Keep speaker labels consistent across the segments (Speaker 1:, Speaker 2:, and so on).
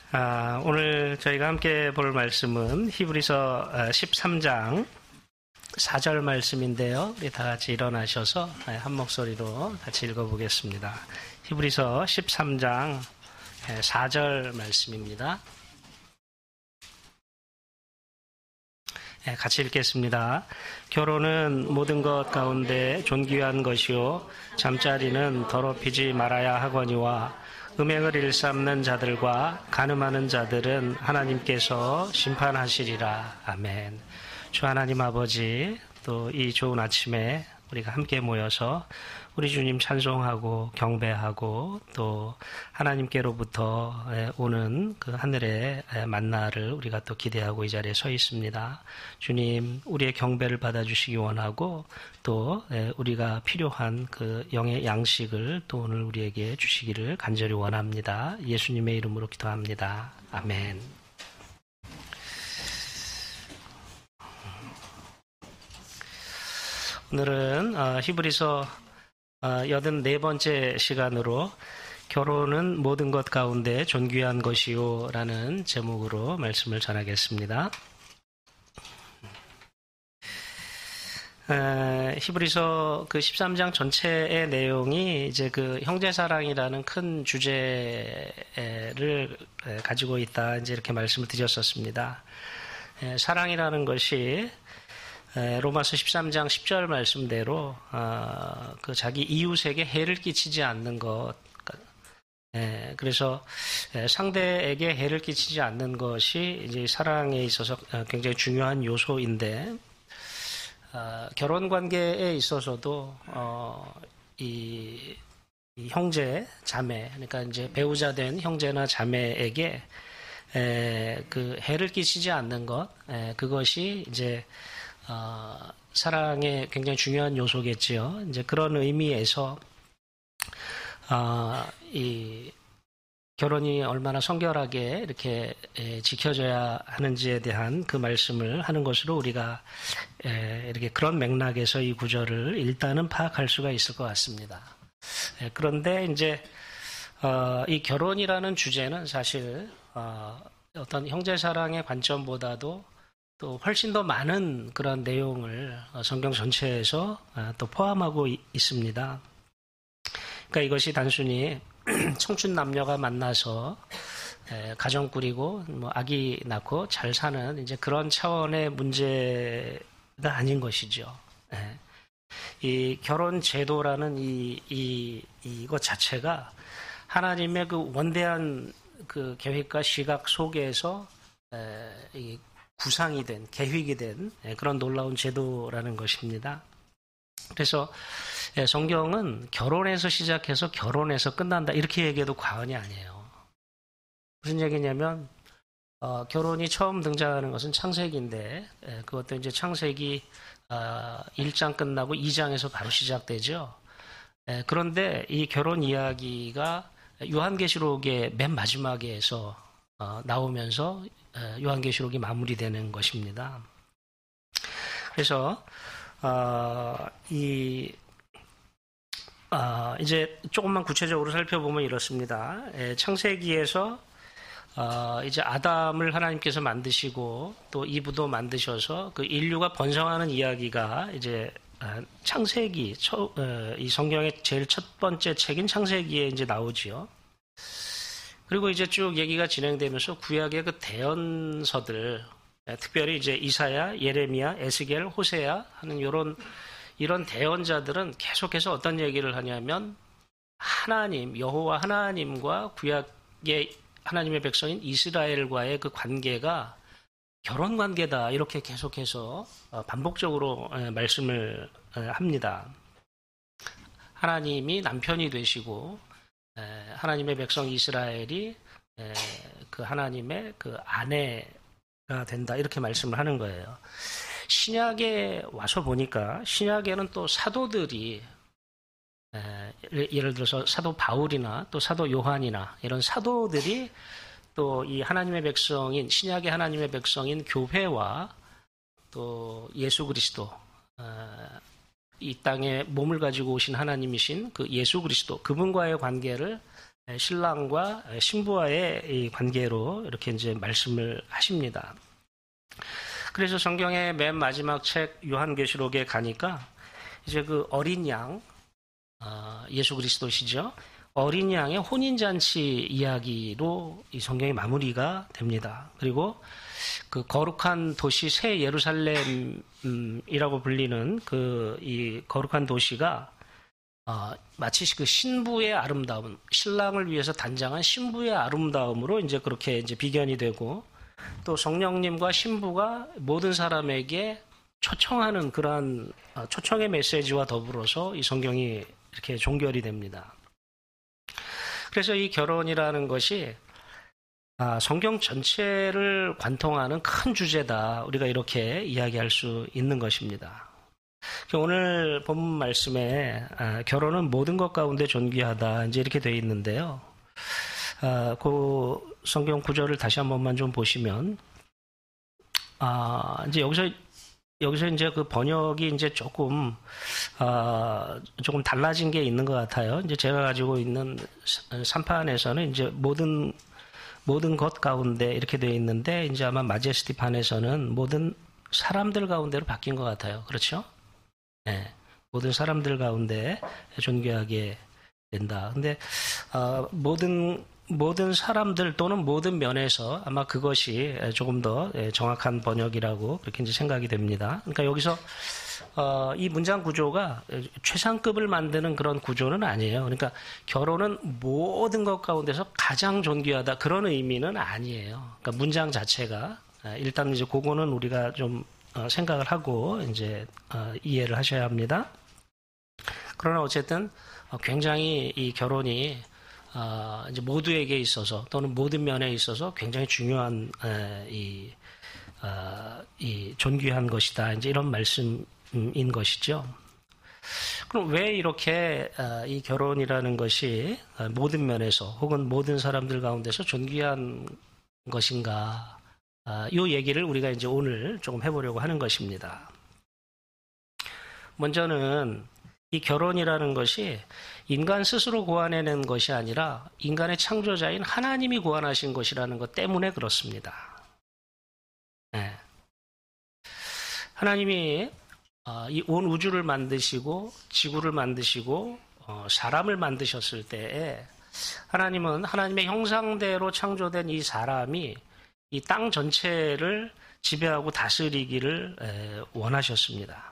Speaker 1: 오늘 저희가 함께 볼 말씀은 히브리서 13장 4절 말씀인데요. 우리 다 같이 일어나셔서 한 목소리로 같이 읽어보겠습니다. 히브리서 13장 4절 말씀입니다. 같이 읽겠습니다. 결혼은 모든 것 가운데 존귀한 것이요 잠자리는 더럽히지 말아야 하거니와 음행을 일삼는 자들과 간음하는 자들은 하나님께서 심판하시리라. 아멘. 주 하나님 아버지, 또 이 좋은 아침에 우리가 함께 모여서 우리 주님 찬송하고 경배하고 또 하나님께로부터 오는 그 하늘의 만나를 우리가 또 기대하고 이 자리에 서 있습니다. 주님, 우리의 경배를 받아주시기 원하고 또 우리가 필요한 그 영의 양식을 또 오늘 우리에게 주시기를 간절히 원합니다. 예수님의 이름으로 기도합니다. 아멘. 오늘은 히브리서 84번째 시간으로 결혼은 모든 것 가운데 존귀한 것이요 라는 제목으로 말씀을 전하겠습니다. 히브리서 그 13장 전체의 내용이 이제 그 형제사랑이라는 큰 주제를 가지고 있다, 이제 이렇게 말씀을 드렸었습니다. 사랑이라는 것이 로마서 13장 10절 말씀대로 그 자기 이웃에게 해를 끼치지 않는 것, 그래서 상대에게 해를 끼치지 않는 것이 이제 사랑에 있어서 굉장히 중요한 요소인데, 결혼 관계에 있어서도 이 형제, 자매, 그러니까 이제 배우자 된 형제나 자매에게 그 해를 끼치지 않는 것, 그것이 이제 사랑의 굉장히 중요한 요소겠지요. 이제 그런 의미에서 이 결혼이 얼마나 성결하게 이렇게 지켜져야 하는지에 대한 그 말씀을 하는 것으로 우리가 이렇게 그런 맥락에서 이 구절을 일단은 파악할 수가 있을 것 같습니다. 그런데 이제 이 결혼이라는 주제는 사실 어떤 형제사랑의 관점보다도 또 훨씬 더 많은 그런 내용을 성경 전체에서 또 포함하고 있습니다. 그러니까 이것이 단순히 청춘 남녀가 만나서 가정 꾸리고 뭐 아기 낳고 잘 사는 이제 그런 차원의 문제가 아닌 것이죠. 이 결혼 제도라는 이것 자체가 하나님의 그 원대한 그 계획과 시각 속에서 구상이 된, 계획이 된 그런 놀라운 제도라는 것입니다. 그래서 성경은 결혼에서 시작해서 결혼에서 끝난다, 이렇게 얘기해도 과언이 아니에요. 무슨 얘기냐면 결혼이 처음 등장하는 것은 창세기인데, 그것도 이제 창세기 1장 끝나고 2장에서 바로 시작되죠. 그런데 이 결혼 이야기가 요한계시록의 맨 마지막에서 나오면서 요한계시록이 마무리되는 것입니다. 그래서 이제 조금만 구체적으로 살펴보면 이렇습니다. 창세기에서 이제 아담을 하나님께서 만드시고 또 이브도 만드셔서 그 인류가 번성하는 이야기가 이제 창세기, 이 성경의 제일 첫 번째 책인 창세기에 이제 나오지요. 그리고 이제 쭉 얘기가 진행되면서 구약의 그 대언서들, 특별히 이제 이사야, 예레미야, 에스겔, 호세야 하는 이런 대언자들은 계속해서 어떤 얘기를 하냐면 하나님, 여호와 하나님과 구약의 하나님의 백성인 이스라엘과의 그 관계가 결혼 관계다, 이렇게 계속해서 반복적으로 말씀을 합니다. 하나님이 남편이 되시고 하나님의 백성 이스라엘이 그 하나님의 그 아내가 된다, 이렇게 말씀을 하는 거예요. 신약에 와서 보니까 신약에는 또 사도들이 예를 들어서 사도 바울이나 또 사도 요한이나 이런 사도들이 또 이 하나님의 백성인, 신약의 하나님의 백성인 교회와 또 예수 그리스도, 이 땅에 몸을 가지고 오신 하나님이신 그 예수 그리스도, 그분과의 관계를 신랑과 신부와의 이 관계로 이렇게 이제 말씀을 하십니다. 그래서 성경의 맨 마지막 책 요한계시록에 가니까 이제 그 어린 양, 예수 그리스도시죠. 어린 양의 혼인잔치 이야기로 이 성경이 마무리가 됩니다. 그리고 그 거룩한 도시 새 예루살렘이라고 불리는 이 거룩한 도시가 마치 그 신부의 아름다움, 신랑을 위해서 단장한 신부의 아름다움으로 이제 그렇게 이제 비견이 되고 또 성령님과 신부가 모든 사람에게 초청하는 그러한 초청의 메시지와 더불어서 이 성경이 이렇게 종결이 됩니다. 그래서 이 결혼이라는 것이 성경 전체를 관통하는 큰 주제다. 우리가 이렇게 이야기할 수 있는 것입니다. 오늘 본문 말씀에 결혼은 모든 것 가운데 존귀하다. 이제 이렇게 되어 있는데요. 그 성경 구절을 다시 한 번만 좀 보시면, 이제 여기서 이제 그 번역이 이제 조금 달라진 게 있는 것 같아요. 이제 제가 가지고 있는 3판에서는 이제 모든 것 가운데 이렇게 되어 있는데, 이제 아마 마제스티판에서는 모든 사람들 가운데로 바뀐 것 같아요. 그렇죠? 네. 모든 사람들 가운데 존귀하게 된다. 근데, 모든 사람들 또는 모든 면에서 아마 그것이 조금 더 정확한 번역이라고 그렇게 이제 생각이 됩니다. 그러니까 여기서 이 문장 구조가 최상급을 만드는 그런 구조는 아니에요. 그러니까 결혼은 모든 것 가운데서 가장 존귀하다 그런 의미는 아니에요. 그러니까 문장 자체가 일단 이제 그거는 우리가 좀 생각을 하고 이제 이해를 하셔야 합니다. 그러나 어쨌든 굉장히 이 결혼이 이제 모두에게 있어서 또는 모든 면에 있어서 굉장히 중요한 이 존귀한 것이다. 이제 이런 말씀인 것이죠. 그럼 왜 이렇게 이 결혼이라는 것이 모든 면에서 혹은 모든 사람들 가운데서 존귀한 것인가? 이 얘기를 우리가 이제 오늘 조금 해보려고 하는 것입니다. 먼저는 이 결혼이라는 것이 인간 스스로 고안해낸 것이 아니라 인간의 창조자인 하나님이 고안하신 것이라는 것 때문에 그렇습니다. 네. 하나님이 이 온 우주를 만드시고 지구를 만드시고 사람을 만드셨을 때에 하나님은 하나님의 형상대로 창조된 이 사람이 이 땅 전체를 지배하고 다스리기를 원하셨습니다.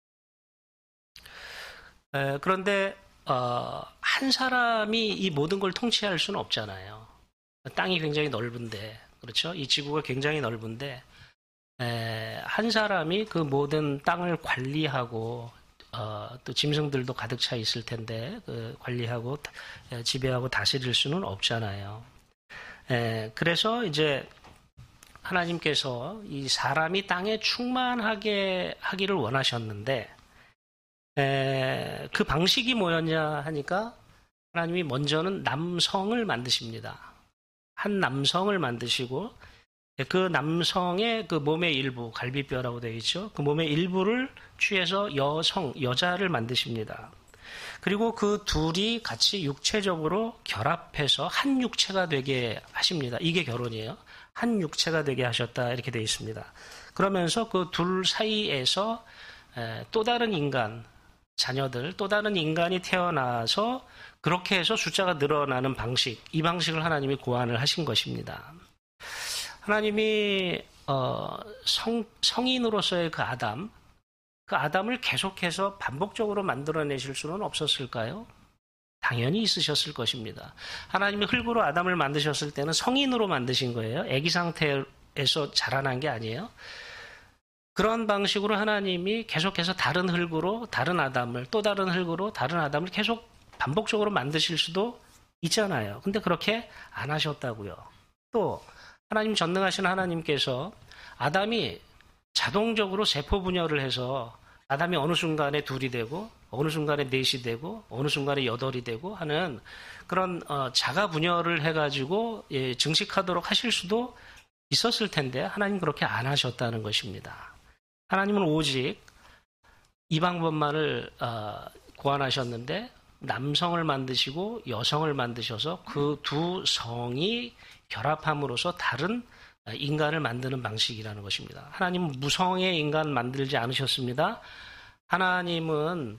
Speaker 1: 그런데 한 사람이 이 모든 걸 통치할 수는 없잖아요. 땅이 굉장히 넓은데, 그렇죠? 이 지구가 굉장히 넓은데 한 사람이 그 모든 땅을 관리하고 또 짐승들도 가득 차 있을 텐데 관리하고 지배하고 다스릴 수는 없잖아요. 그래서 이제 하나님께서 이 사람이 땅에 충만하게 하기를 원하셨는데 그 방식이 뭐였냐 하니까 하나님이 먼저는 남성을 만드십니다. 한 남성을 만드시고 그 남성의 그 몸의 일부, 갈비뼈라고 되어 있죠. 그 몸의 일부를 취해서 여자를 만드십니다. 그리고 그 둘이 같이 육체적으로 결합해서 한 육체가 되게 하십니다. 이게 결혼이에요. 한 육체가 되게 하셨다 이렇게 되어 있습니다. 그러면서 그 둘 사이에서 또 다른 인간, 자녀들, 또 다른 인간이 태어나서 그렇게 해서 숫자가 늘어나는 방식, 이 방식을 하나님이 고안을 하신 것입니다. 하나님이 성인으로서의 그 아담을 계속해서 반복적으로 만들어내실 수는 없었을까요? 당연히 있으셨을 것입니다. 하나님이 흙으로 아담을 만드셨을 때는 성인으로 만드신 거예요. 아기 상태에서 자라난 게 아니에요. 그런 방식으로 하나님이 계속해서 다른 흙으로 다른 아담을, 또 다른 흙으로 다른 아담을 계속 반복적으로 만드실 수도 있잖아요. 근데 그렇게 안 하셨다고요. 또 하나님 전능하신 하나님께서 아담이 자동적으로 세포 분열을 해서 아담이 어느 순간에 둘이 되고 어느 순간에 넷이 되고 어느 순간에 여덟이 되고 하는 그런 자가 분열을 해가지고 증식하도록 하실 수도 있었을 텐데 하나님 그렇게 안 하셨다는 것입니다. 하나님은 오직 이 방법만을 고안하셨는데 남성을 만드시고 여성을 만드셔서 그 두 성이 결합함으로써 다른 인간을 만드는 방식이라는 것입니다. 하나님은 무성의 인간 만들지 않으셨습니다. 하나님은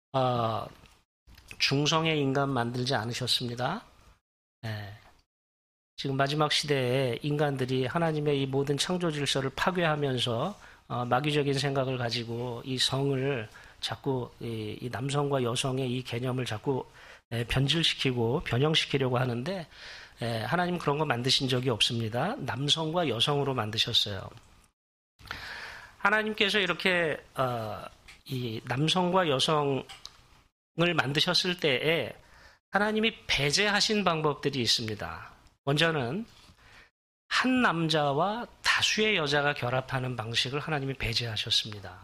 Speaker 1: 중성의 인간 만들지 않으셨습니다. 네. 지금 마지막 시대에 인간들이 하나님의 이 모든 창조 질서를 파괴하면서 마귀적인 생각을 가지고 이 성을 자꾸 이 남성과 여성의 이 개념을 자꾸 변질시키고 변형시키려고 하는데 하나님 그런 거 만드신 적이 없습니다. 남성과 여성으로 만드셨어요. 하나님께서 이렇게 이 남성과 여성을 만드셨을 때에 하나님이 배제하신 방법들이 있습니다. 먼저는 한 남자와 다수의 여자가 결합하는 방식을 하나님이 배제하셨습니다.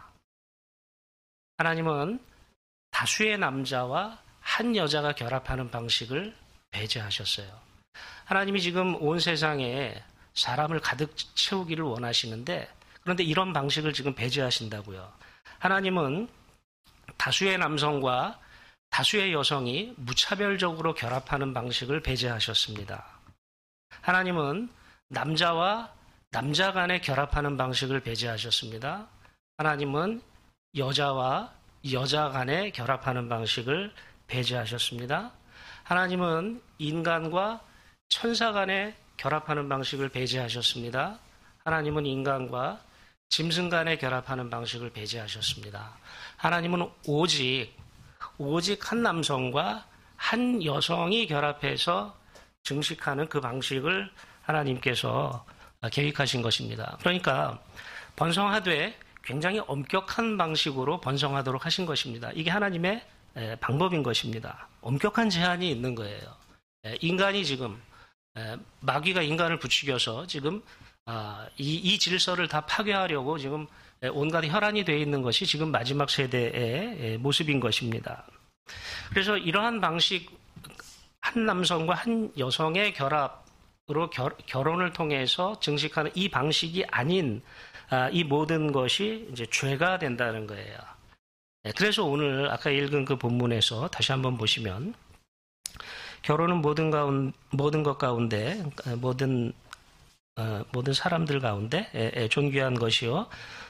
Speaker 1: 하나님은 다수의 남자와 한 여자가 결합하는 방식을 배제하셨어요. 하나님이 지금 온 세상에 사람을 가득 채우기를 원하시는데 그런데 이런 방식을 지금 배제하신다고요. 하나님은 다수의 남성과 다수의 여성이 무차별적으로 결합하는 방식을 배제하셨습니다. 하나님은 남자와 남자 간에 결합하는 방식을 배제하셨습니다. 하나님은 여자와 여자 간에 결합하는 방식을 배제하셨습니다. 하나님은 인간과 천사 간에 결합하는 방식을 배제하셨습니다. 하나님은 인간과 짐승 간에 결합하는 방식을 배제하셨습니다. 하나님은 오직 한 남성과 한 여성이 결합해서 증식하는 그 방식을 하나님께서 계획하신 것입니다. 그러니까 번성하되 굉장히 엄격한 방식으로 번성하도록 하신 것입니다. 이게 하나님의 방법인 것입니다. 엄격한 제한이 있는 거예요. 인간이 지금 마귀가 인간을 부추겨서 지금 이 질서를 다 파괴하려고 지금 온갖 혈안이 되어 있는 것이 지금 마지막 세대의 모습인 것입니다. 그래서 이러한 방식, 한 남성과 한 여성의 결합으로 결혼을 통해서 증식하는 이 방식이 아닌 이 모든 것이 이제 죄가 된다는 거예요. 그래서 오늘 아까 읽은 그 본문에서 다시 한번 보시면 결혼은 모든 것 가운데 모든 사람들 가운데 존귀한 것이요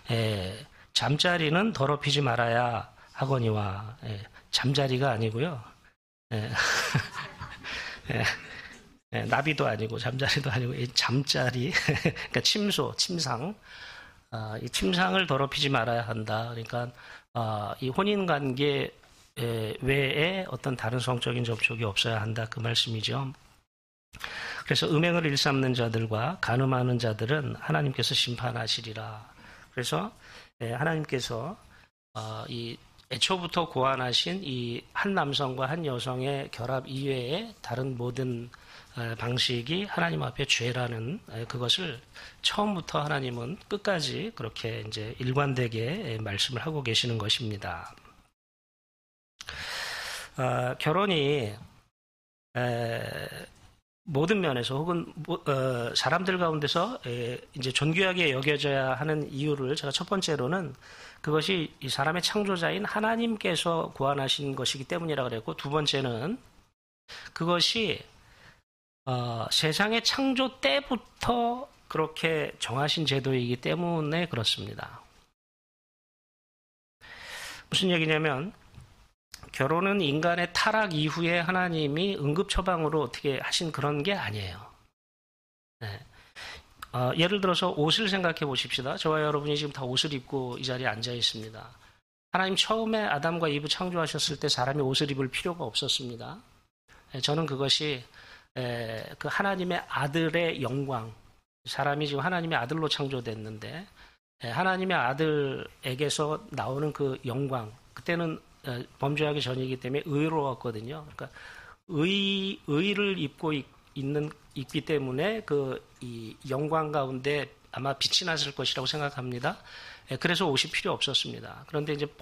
Speaker 1: 잠자리는 더럽히지 말아야 하거니와 잠자리가 아니고요. 나비도 아니고 잠자리도 아니고 잠자리 그러니까 침상 이 침상을 더럽히지 말아야 한다. 그러니까 이 혼인 관계 외에 어떤 다른 성적인 접촉이 없어야 한다 그 말씀이죠. 그래서 음행을 일삼는 자들과 간음하는 자들은 하나님께서 심판하시리라. 그래서 하나님께서 이 애초부터 고안하신 이 한 남성과 한 여성의 결합 이외에 다른 모든 방식이 하나님 앞에 죄라는 그것을 처음부터 하나님은 끝까지 그렇게 이제 일관되게 말씀을 하고 계시는 것입니다. 결혼이 모든 면에서 혹은 사람들 가운데서 이제 존귀하게 여겨져야 하는 이유를 제가 첫 번째로는 그것이 이 사람의 창조자인 하나님께서 고안하신 것이기 때문이라 그랬고 두 번째는 그것이 세상의 창조 때부터 그렇게 정하신 제도이기 때문에 그렇습니다. 무슨 얘기냐면 결혼은 인간의 타락 이후에 하나님이 응급처방으로 어떻게 하신 그런 게 아니에요. 네. 예를 들어서 옷을 생각해 보십시다. 저와 여러분이 지금 다 옷을 입고 이 자리에 앉아 있습니다. 하나님 처음에 아담과 이브 창조하셨을 때 사람이 옷을 입을 필요가 없었습니다. 저는 그것이 그 하나님의 아들의 영광, 사람이 지금 하나님의 아들로 창조됐는데 하나님의 아들에게서 나오는 그 영광, 그때는 범죄하기 전이기 때문에 의로웠거든요. 그러니까 의를 입고 있기 때문에 이 영광 가운데 아마 빛이 났을 것이라고 생각합니다. 그래서 옷이 필요 없었습니다. 그런데 이제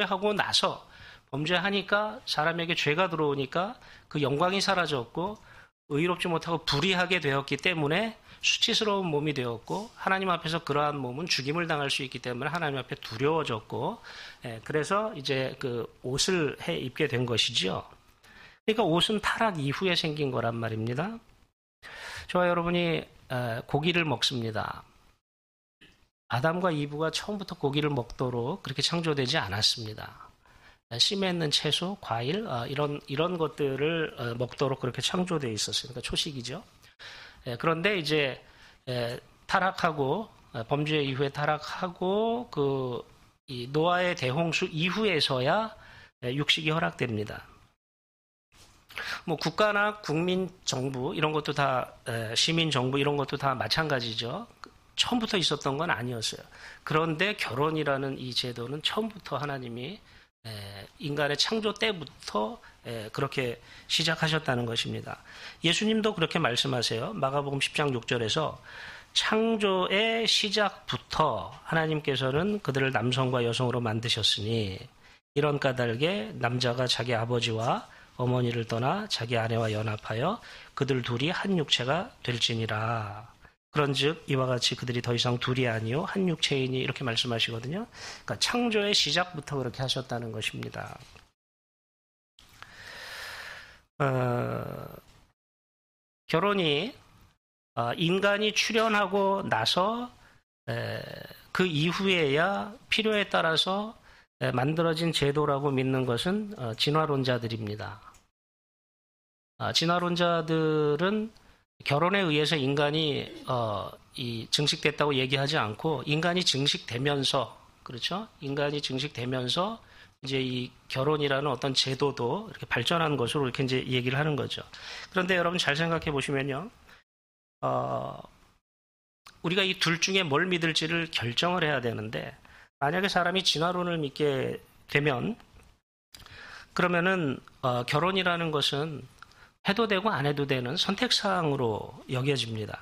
Speaker 1: 범죄하니까 사람에게 죄가 들어오니까 그 영광이 사라졌고 의롭지 못하고 불의하게 되었기 때문에 수치스러운 몸이 되었고 하나님 앞에서 그러한 몸은 죽임을 당할 수 있기 때문에 하나님 앞에 두려워졌고 그래서 이제 그 옷을 입게 된 것이지요. 그러니까 옷은 타락 이후에 생긴 거란 말입니다. 저와 여러분이 고기를 먹습니다. 아담과 이브가 처음부터 고기를 먹도록 그렇게 창조되지 않았습니다. 심에 있는 채소, 과일 이런 것들을 먹도록 그렇게 창조되어 있었어요. 그러니까 초식이죠. 그런데 이제 타락하고 범죄 이후에 타락하고 이 노아의 대홍수 이후에서야 육식이 허락됩니다. 뭐 국가나 국민 정부 이런 것도 다 시민 정부 이런 것도 다 마찬가지죠. 처음부터 있었던 건 아니었어요. 그런데 결혼이라는 이 제도는 처음부터 하나님이 인간의 창조 때부터 그렇게 시작하셨다는 것입니다. 예수님도 그렇게 말씀하세요. 마가복음 10장 6절에서 창조의 시작부터 하나님께서는 그들을 남성과 여성으로 만드셨으니 이런 까닭에 남자가 자기 아버지와 어머니를 떠나 자기 아내와 연합하여 그들 둘이 한 육체가 될지니라. 그런즉 이와 같이 그들이 더 이상 둘이 아니요 한 육체이니 이렇게 말씀하시거든요. 그러니까 창조의 시작부터 그렇게 하셨다는 것입니다. 결혼이 인간이 출현하고 나서 그 이후에야 필요에 따라서 만들어진 제도라고 믿는 것은 진화론자들입니다. 진화론자들은 결혼에 의해서 인간이 증식됐다고 얘기하지 않고 인간이 증식되면서 그렇죠? 인간이 증식되면서 이제 이 결혼이라는 어떤 제도도 이렇게 발전한 것으로 이렇게 이제 얘기를 하는 거죠. 그런데 여러분 잘 생각해 보시면요, 우리가 이 둘 중에 뭘 믿을지를 결정을 해야 되는데 만약에 사람이 진화론을 믿게 되면 그러면은 결혼이라는 것은 해도 되고 안 해도 되는 선택사항으로 여겨집니다.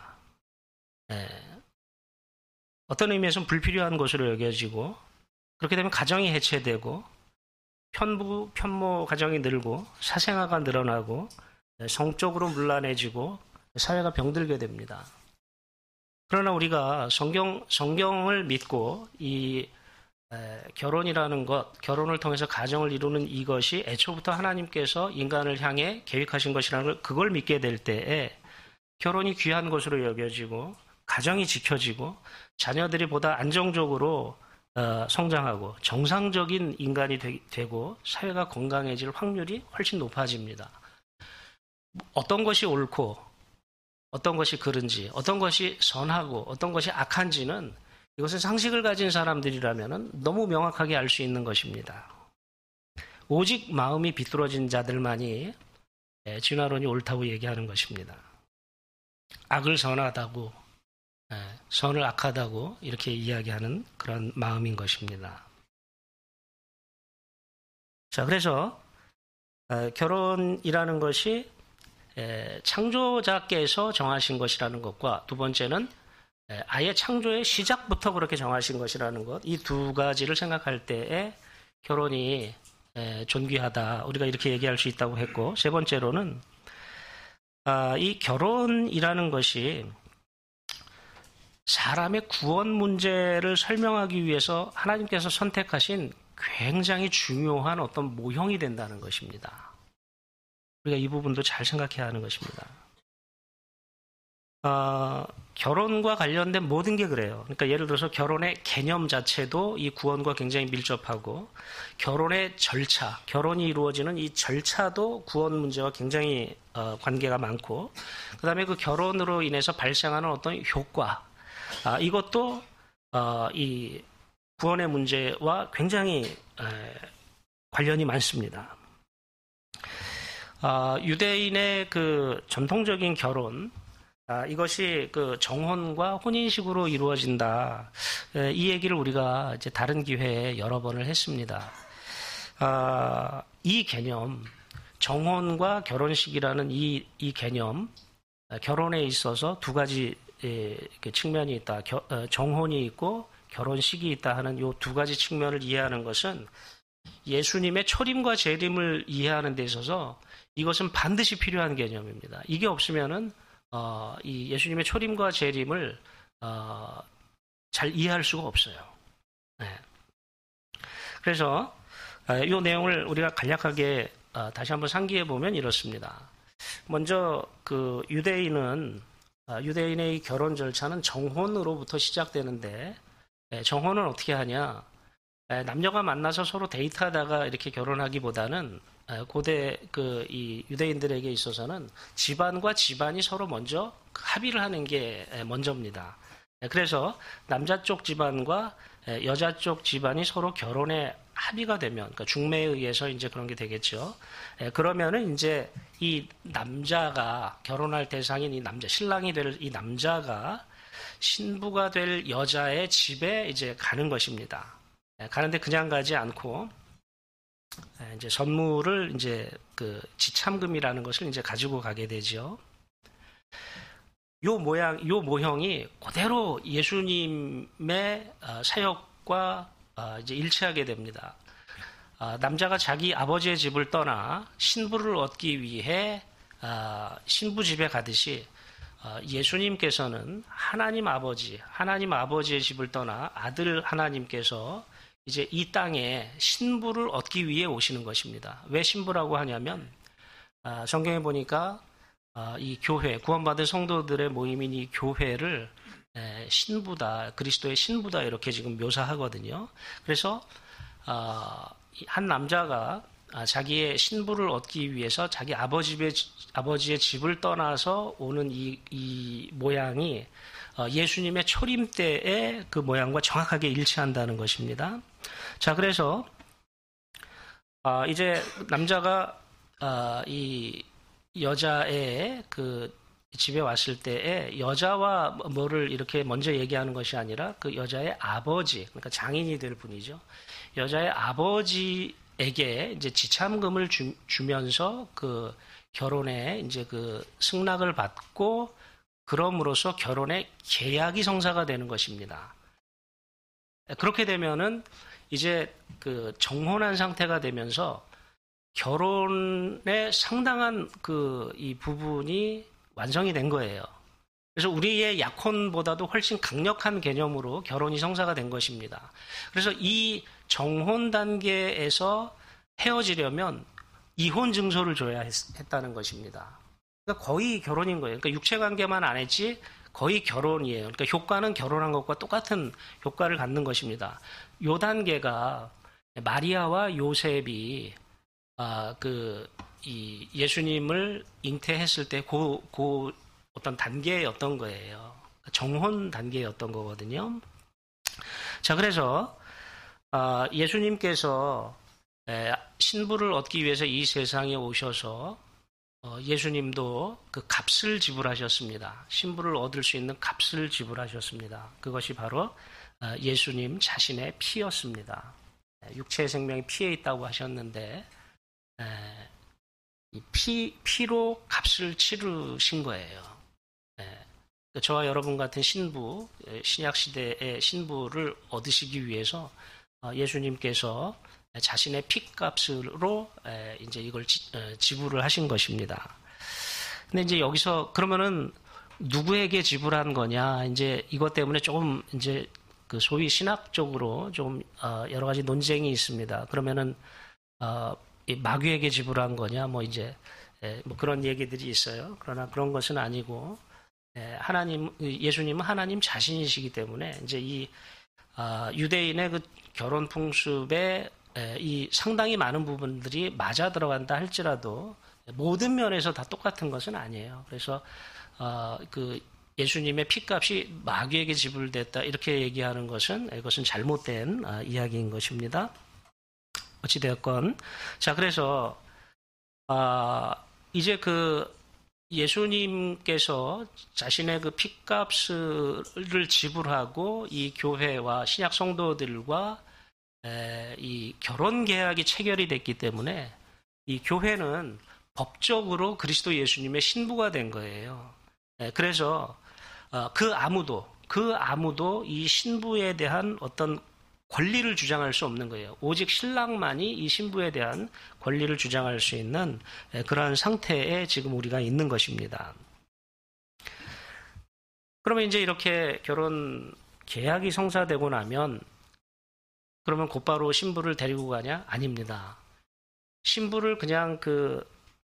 Speaker 1: 어떤 의미에서는 불필요한 것으로 여겨지고 그렇게 되면 가정이 해체되고 편부, 편모 가정이 늘고 사생아가 늘어나고 성적으로 문란해지고 사회가 병들게 됩니다. 그러나 우리가 성경을 믿고 이 결혼이라는 것, 결혼을 통해서 가정을 이루는 이것이 애초부터 하나님께서 인간을 향해 계획하신 것이라는 걸 그걸 믿게 될 때에 결혼이 귀한 것으로 여겨지고 가정이 지켜지고 자녀들이 보다 안정적으로 성장하고 정상적인 인간이 되고 사회가 건강해질 확률이 훨씬 높아집니다. 어떤 것이 옳고 어떤 것이 그른지 어떤 것이 선하고 어떤 것이 악한지는 이것은 상식을 가진 사람들이라면 너무 명확하게 알 수 있는 것입니다. 오직 마음이 비뚤어진 자들만이 진화론이 옳다고 얘기하는 것입니다. 악을 선하다고 선을 악하다고 이렇게 이야기하는 그런 마음인 것입니다. 자, 그래서 결혼이라는 것이 창조자께서 정하신 것이라는 것과 두 번째는 아예 창조의 시작부터 그렇게 정하신 것이라는 것, 이 두 가지를 생각할 때에 결혼이 존귀하다, 우리가 이렇게 얘기할 수 있다고 했고, 세 번째로는 이 결혼이라는 것이 사람의 구원 문제를 설명하기 위해서 하나님께서 선택하신 굉장히 중요한 어떤 모형이 된다는 것입니다. 우리가 이 부분도 잘 생각해야 하는 것입니다. 결혼과 관련된 모든 게 그래요. 그러니까 예를 들어서 결혼의 개념 자체도 이 구원과 굉장히 밀접하고 결혼의 절차, 결혼이 이루어지는 이 절차도 구원 문제와 굉장히 관계가 많고 그 다음에 그 결혼으로 인해서 발생하는 어떤 효과, 이것도 이 구원의 문제와 굉장히 관련이 많습니다. 유대인의 그 전통적인 결혼, 이것이 그 정혼과 혼인식으로 이루어진다. 이 얘기를 우리가 이제 다른 기회에 여러 번을 했습니다. 이 개념, 정혼과 결혼식이라는 이 개념, 결혼에 있어서 두 가지 측면이 있다. 정혼이 있고 결혼식이 있다 하는 이 두 가지 측면을 이해하는 것은 예수님의 초림과 재림을 이해하는 데 있어서 이것은 반드시 필요한 개념입니다. 이게 없으면은 이 예수님의 초림과 재림을 잘 이해할 수가 없어요. 네. 그래서 이 내용을 우리가 간략하게 다시 한번 상기해 보면 이렇습니다. 먼저 그 유대인의 결혼 절차는 정혼으로부터 시작되는데, 정혼은 어떻게 하냐? 남녀가 만나서 서로 데이트하다가 이렇게 결혼하기보다는 고대 이 유대인들에게 있어서는 집안과 집안이 서로 먼저 합의를 하는 게 먼저입니다. 그래서 남자 쪽 집안과 여자 쪽 집안이 서로 결혼에 합의가 되면, 그러니까 중매에 의해서 이제 그런 게 되겠죠. 그러면은 이제 이 남자가 결혼할 대상인 신랑이 될 이 남자가 신부가 될 여자의 집에 이제 가는 것입니다. 가는데 그냥 가지 않고 이제 선물을 이제 그 지참금이라는 것을 이제 가지고 가게 되죠. 요 모형이 그대로 예수님의 사역과 이제 일치하게 됩니다. 남자가 자기 아버지의 집을 떠나 신부를 얻기 위해 신부 집에 가듯이 예수님께서는 하나님 아버지의 집을 떠나 아들 하나님께서 이제 이 땅에 신부를 얻기 위해 오시는 것입니다. 왜 신부라고 하냐면 성경에 보니까 이 교회, 구원받은 성도들의 모임인 이 교회를 신부다, 그리스도의 신부다 이렇게 지금 묘사하거든요. 그래서 한 남자가 자기의 신부를 얻기 위해서 자기 아버지의 집을 떠나서 오는 이 모양이 예수님의 초림 때의 그 모양과 정확하게 일치한다는 것입니다. 자, 그래서 이제 남자가 이 여자의 그 집에 왔을 때에 여자와 뭐를 이렇게 먼저 얘기하는 것이 아니라 그 여자의 아버지, 그러니까 장인이 될 분이죠. 여자의 아버지에게 이제 지참금을 주면서 그 결혼에 이제 그 승낙을 받고 그럼으로써 결혼의 계약이 성사가 되는 것입니다. 그렇게 되면은 이제 그 정혼한 상태가 되면서 결혼의 상당한 이 부분이 완성이 된 거예요. 그래서 우리의 약혼보다도 훨씬 강력한 개념으로 결혼이 성사가 된 것입니다. 그래서 이 정혼 단계에서 헤어지려면 이혼 증서를 줘야 했다는 것입니다. 그러니까 거의 결혼인 거예요. 그러니까 육체 관계만 안 했지 거의 결혼이에요. 그러니까 효과는 결혼한 것과 똑같은 효과를 갖는 것입니다. 요 단계가 마리아와 요셉이 이 예수님을 잉태했을 때 그 어떤 단계였던 거예요. 정혼 단계였던 거거든요. 자, 그래서 예수님께서 신부를 얻기 위해서 이 세상에 오셔서 예수님도 그 값을 지불하셨습니다. 신부를 얻을 수 있는 값을 지불하셨습니다. 그것이 바로 예수님 자신의 피였습니다. 육체의 생명이 피에 있다고 하셨는데 이 피로 값을 치르신 거예요. 저와 여러분 같은 신부, 신약시대의 신부를 얻으시기 위해서 예수님께서 자신의 피값으로 이제 이걸 지불을 하신 것입니다. 근데 이제 여기서 그러면은 누구에게 지불한 거냐? 이제 이것 때문에 조금 이제 그 소위 신학적으로 좀 여러 가지 논쟁이 있습니다. 그러면은 마귀에게 지불한 거냐? 뭐 이제 뭐 그런 얘기들이 있어요. 그러나 그런 것은 아니고 예수님은 하나님 자신이시기 때문에 이제 이 유대인의 그 결혼 풍습에 이 상당히 많은 부분들이 맞아 들어간다 할지라도 모든 면에서 다 똑같은 것은 아니에요. 그래서 그 예수님의 피값이 마귀에게 지불됐다 이렇게 얘기하는 것은 이것은 잘못된 이야기인 것입니다. 어찌되었건 자, 그래서 이제 그 예수님께서 자신의 그 피값을 지불하고 이 교회와 신약 성도들과 이 결혼 계약이 체결이 됐기 때문에 이 교회는 법적으로 그리스도 예수님의 신부가 된 거예요. 그래서 그 아무도 이 신부에 대한 어떤 권리를 주장할 수 없는 거예요. 오직 신랑만이 이 신부에 대한 권리를 주장할 수 있는 그러한 상태에 지금 우리가 있는 것입니다. 그러면 이제 이렇게 결혼 계약이 성사되고 나면 그러면 곧바로 신부를 데리고 가냐? 아닙니다. 신부를 그냥 그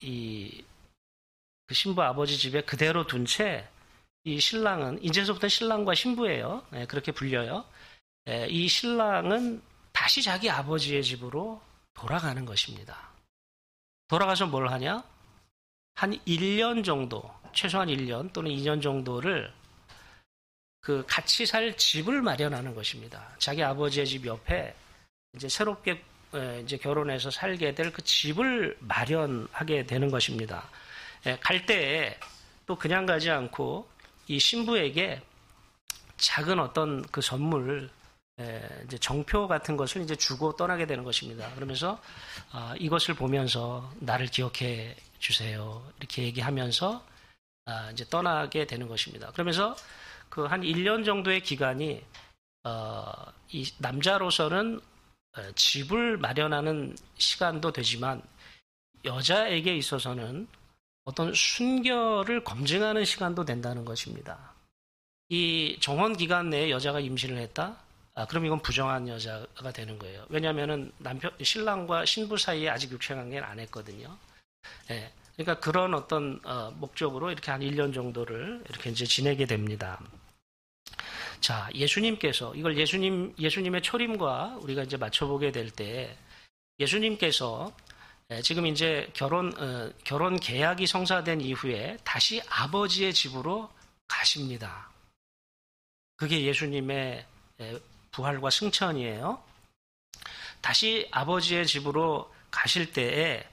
Speaker 1: 신부 아버지 집에 그대로 둔 채 이 신랑은 이제서부터 신랑과 신부예요. 그렇게 불려요. 이 신랑은 다시 자기 아버지의 집으로 돌아가는 것입니다. 돌아가서 뭘 하냐? 한 1년 정도, 최소한 1년 또는 2년 정도를 그 같이 살 집을 마련하는 것입니다. 자기 아버지의 집 옆에 이제 새롭게 이제 결혼해서 살게 될 그 집을 마련하게 되는 것입니다. 갈 때에 또 그냥 가지 않고 이 신부에게 작은 어떤 그 선물, 이제 정표 같은 것을 이제 주고 떠나게 되는 것입니다. 그러면서 이것을 보면서 나를 기억해 주세요. 이렇게 얘기하면서 이제 떠나게 되는 것입니다. 그러면서 그 한 1년 정도의 기간이 이 남자로서는 집을 마련하는 시간도 되지만 여자에게 있어서는 어떤 순결을 검증하는 시간도 된다는 것입니다. 이 정혼 기간 내에 여자가 임신을 했다? 그럼 이건 부정한 여자가 되는 거예요. 왜냐하면은 신랑과 신부 사이에 아직 육체관계를 안 했거든요. 그러니까 그런 어떤 목적으로 이렇게 한 1년 정도를 이렇게 이제 지내게 됩니다. 자, 예수님께서 이걸 예수님의 초림과 우리가 이제 맞춰보게 될 때 예수님께서 지금 이제 결혼 계약이 성사된 이후에 다시 아버지의 집으로 가십니다. 그게 예수님의 부활과 승천이에요. 다시 아버지의 집으로 가실 때에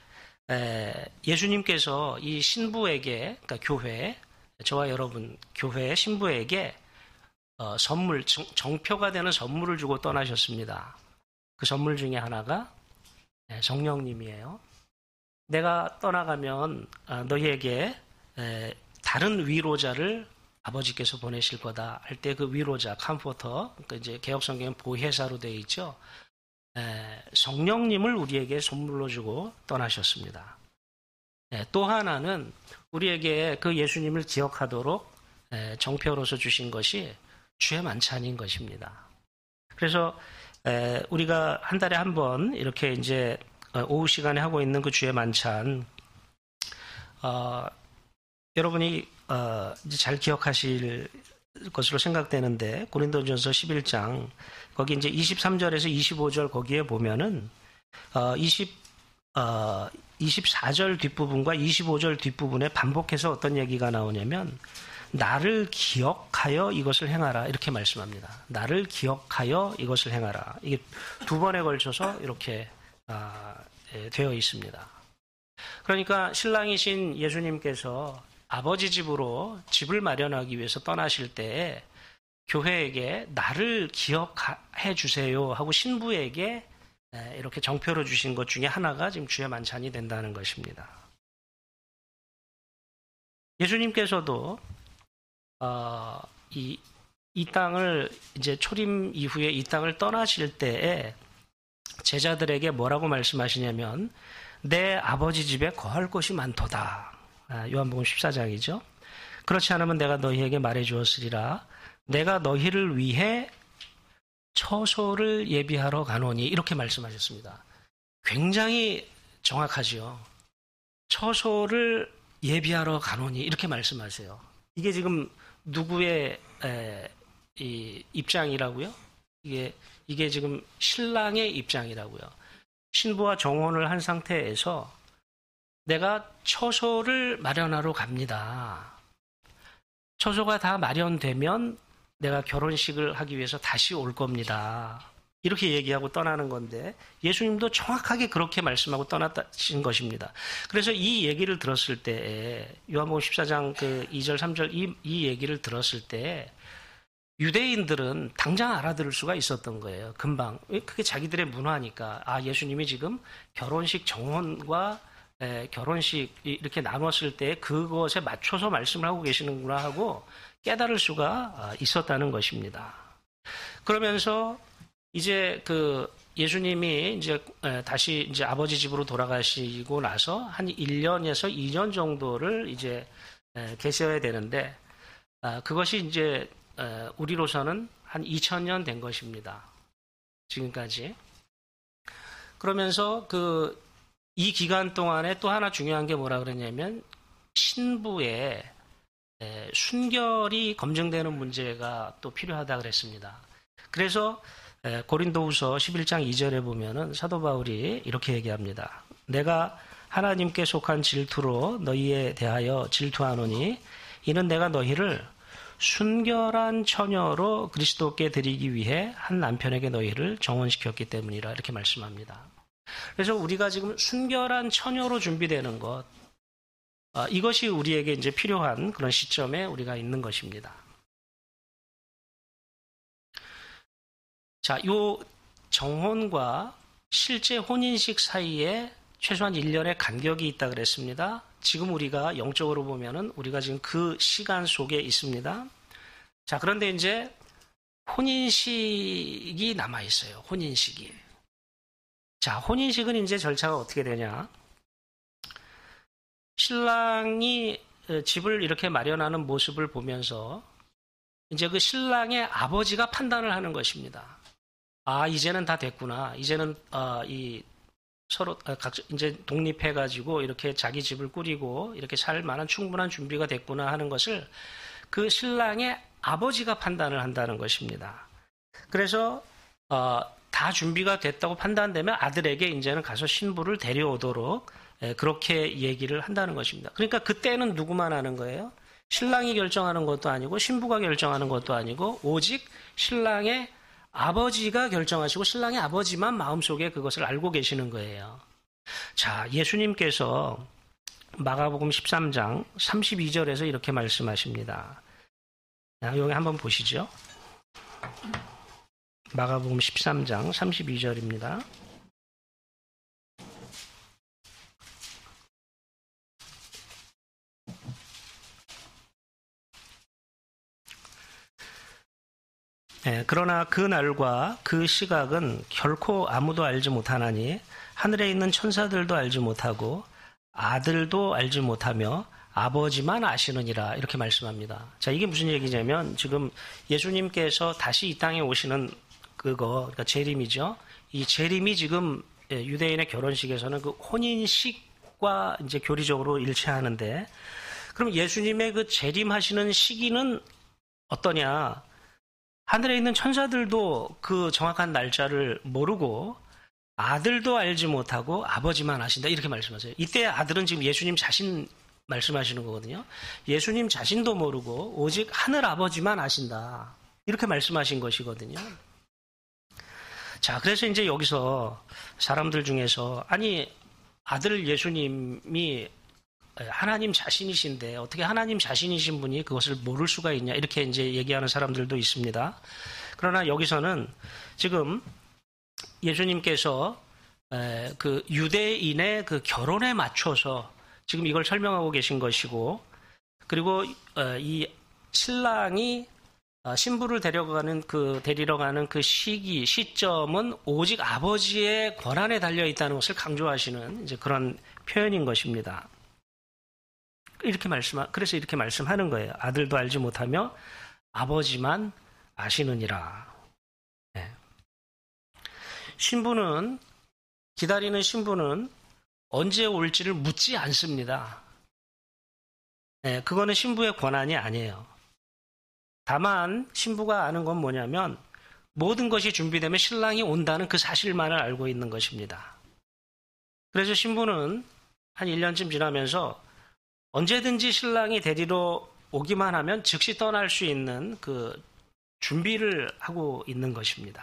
Speaker 1: 예수님께서 이 신부에게, 그러니까 교회, 저와 여러분 교회 신부에게 선물, 정표가 되는 선물을 주고 떠나셨습니다. 그 선물 중에 하나가 성령님이에요. 내가 떠나가면 너희에게 다른 위로자를 아버지께서 보내실 거다 할 때 그 위로자, 컴포터, 그러니까 이제 개혁성경은 보혜사로 되어 있죠. 성령님을 우리에게 선물로 주고 떠나셨습니다. 또 하나는 우리에게 그 예수님을 기억하도록 정표로서 주신 것이 주의 만찬인 것입니다. 그래서 우리가 한 달에 한 번 이렇게 이제 오후 시간에 하고 있는 그 주의 만찬, 여러분이 이제 잘 기억하실 것으로 생각되는데 고린도전서 11장 거기 이제 23절에서 25절 거기에 보면은 24절 뒷부분과 25절 뒷부분에 반복해서 어떤 얘기가 나오냐면 나를 기억하여 이것을 행하라 이렇게 말씀합니다. 나를 기억하여 이것을 행하라. 이게 두 번에 걸쳐서 이렇게 되어 있습니다. 그러니까 신랑이신 예수님께서 아버지 집으로 집을 마련하기 위해서 떠나실 때에 교회에게 나를 기억해 주세요 하고 신부에게 이렇게 정표로 주신 것 중에 하나가 지금 주의 만찬이 된다는 것입니다. 예수님께서도 이 땅을 이제 초림 이후에 이 땅을 떠나실 때에 제자들에게 뭐라고 말씀하시냐면 내 아버지 집에 거할 곳이 많도다. 요한복음 14장이죠. 그렇지 않으면 내가 너희에게 말해 주었으리라. 내가 너희를 위해 처소를 예비하러 가노니 이렇게 말씀하셨습니다. 굉장히 정확하지요. 처소를 예비하러 가노니 이렇게 말씀하세요. 이게 지금 누구의 이 입장이라고요? 이게 지금 신랑의 입장이라고요. 신부와 정혼을 한 상태에서 내가 처소를 마련하러 갑니다. 처소가 다 마련되면 내가 결혼식을 하기 위해서 다시 올 겁니다. 이렇게 얘기하고 떠나는 건데 예수님도 정확하게 그렇게 말씀하고 떠나신 것입니다. 그래서 이 얘기를 들었을 때 요한복음 14장 그 2절 3절 이 얘기를 들었을 때 유대인들은 당장 알아들을 수가 있었던 거예요. 금방. 그게 자기들의 문화니까 예수님이 지금 결혼식 정혼과 결혼식 이렇게 나눴을 때 그것에 맞춰서 말씀을 하고 계시는구나 하고 깨달을 수가 있었다는 것입니다. 그러면서 이제 그 예수님이 이제 다시 이제 아버지 집으로 돌아가시고 나서 한 1년에서 2년 정도를 이제 계셔야 되는데 그것이 이제 우리로서는 한 2000년 된 것입니다. 지금까지. 그러면서 그 이 기간 동안에 또 하나 중요한 게 뭐라 그랬냐면 신부의 순결이 검증되는 문제가 또 필요하다 그랬습니다. 그래서 고린도후서 11장 2절에 보면은 사도 바울이 이렇게 얘기합니다. 내가 하나님께 속한 질투로 너희에 대하여 질투하노니 이는 내가 너희를 순결한 처녀로 그리스도께 드리기 위해 한 남편에게 너희를 정혼시켰기 때문이라 이렇게 말씀합니다. 그래서 우리가 지금 순결한 처녀로 준비되는 것, 이것이 우리에게 이제 필요한 그런 시점에 우리가 있는 것입니다. 자, 요 정혼과 실제 혼인식 사이에 최소한 1년의 간격이 있다 그랬습니다. 지금 우리가 영적으로 보면은 우리가 지금 그 시간 속에 있습니다. 자, 그런데 이제 혼인식이 남아 있어요. 혼인식이. 자, 혼인식은 이제 절차가 어떻게 되냐? 신랑이 집을 이렇게 마련하는 모습을 보면서 이제 그 신랑의 아버지가 판단을 하는 것입니다. 아, 이제는 다 됐구나. 이제는 서로 이제 독립해가지고 이렇게 자기 집을 꾸리고 이렇게 살 만한 충분한 준비가 됐구나 하는 것을 그 신랑의 아버지가 판단을 한다는 것입니다. 그래서 다 준비가 됐다고 판단되면 아들에게 이제는 가서 신부를 데려오도록 그렇게 얘기를 한다는 것입니다. 그러니까 그때는 누구만 하는 거예요? 신랑이 결정하는 것도 아니고 신부가 결정하는 것도 아니고 오직 신랑의 아버지가 결정하시고 신랑의 아버지만 마음속에 그것을 알고 계시는 거예요. 자, 예수님께서 마가복음 13장 32절에서 이렇게 말씀하십니다. 여기 한번 보시죠. 마가복음 13장 32절입니다. 그러나 그 날과 그 시각은 결코 아무도 알지 못하나니 하늘에 있는 천사들도 알지 못하고 아들도 알지 못하며 아버지만 아시느니라 이렇게 말씀합니다. 자, 이게 무슨 얘기냐면 지금 예수님께서 다시 이 땅에 오시는 그러니까 재림이죠. 이 재림이 지금 유대인의 결혼식에서는 그 혼인식과 이제 교리적으로 일치하는데, 그럼 예수님의 그 재림하시는 시기는 어떠냐? 하늘에 있는 천사들도 그 정확한 날짜를 모르고 아들도 알지 못하고 아버지만 아신다 이렇게 말씀하세요. 이때 아들은 지금 예수님 자신 말씀하시는 거거든요. 예수님 자신도 모르고 오직 하늘 아버지만 아신다 이렇게 말씀하신 것이거든요. 자, 그래서 이제 여기서 사람들 중에서 아니 아들 예수님이 하나님 자신이신데 어떻게 하나님 자신이신 분이 그것을 모를 수가 있냐 이렇게 이제 얘기하는 사람들도 있습니다. 그러나 여기서는 지금 예수님께서 그 유대인의 그 결혼에 맞춰서 지금 이걸 설명하고 계신 것이고, 그리고 이 신랑이 신부를 데리러 가는 그 시점은 오직 아버지의 권한에 달려 있다는 것을 강조하시는 이제 그런 표현인 것입니다. 그래서 이렇게 말씀하는 거예요. 아들도 알지 못하며 아버지만 아시느니라. 네. 기다리는 신부는 언제 올지를 묻지 않습니다. 네, 그거는 신부의 권한이 아니에요. 다만 신부가 아는 건 뭐냐면 모든 것이 준비되면 신랑이 온다는 그 사실만을 알고 있는 것입니다. 그래서 신부는 한 1년쯤 지나면서 언제든지 신랑이 데리러 오기만 하면 즉시 떠날 수 있는 그 준비를 하고 있는 것입니다.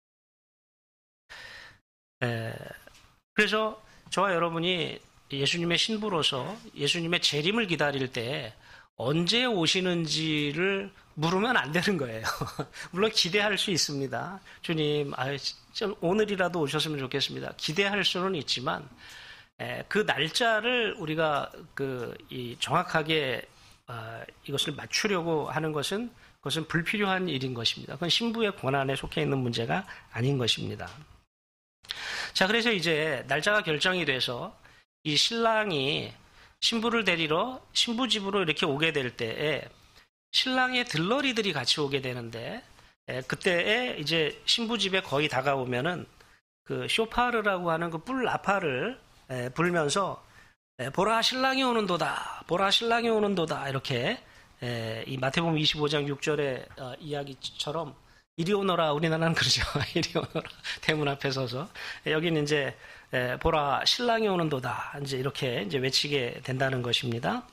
Speaker 1: 그래서 저와 여러분이 예수님의 신부로서 예수님의 재림을 기다릴 때 언제 오시는지를 물으면 안 되는 거예요. 물론 기대할 수 있습니다. 주님, 좀 오늘이라도 오셨으면 좋겠습니다. 기대할 수는 있지만 그 날짜를 우리가 정확하게 이것을 맞추려고 하는 그것은 불필요한 일인 것입니다. 그건 신부의 권한에 속해 있는 문제가 아닌 것입니다. 자, 그래서 이제 날짜가 결정이 돼서 이 신랑이 신부를 데리러 신부 집으로 이렇게 오게 될 때에 신랑의 들러리들이 같이 오게 되는데, 그때에 이제 신부 집에 거의 다가오면은 그 쇼파르라고 하는 그 뿔 나팔을 불면서 보라 신랑이 오는도다, 보라 신랑이 오는도다 이렇게 이 마태복음 25장 6절의 이야기처럼 이리 오너라, 우리나라는 그러죠. 이리 오너라, 대문 앞에 서서 여기는 이제 보라 신랑이 오는도다 이제 이렇게 이제 외치게 된다는 것입니다.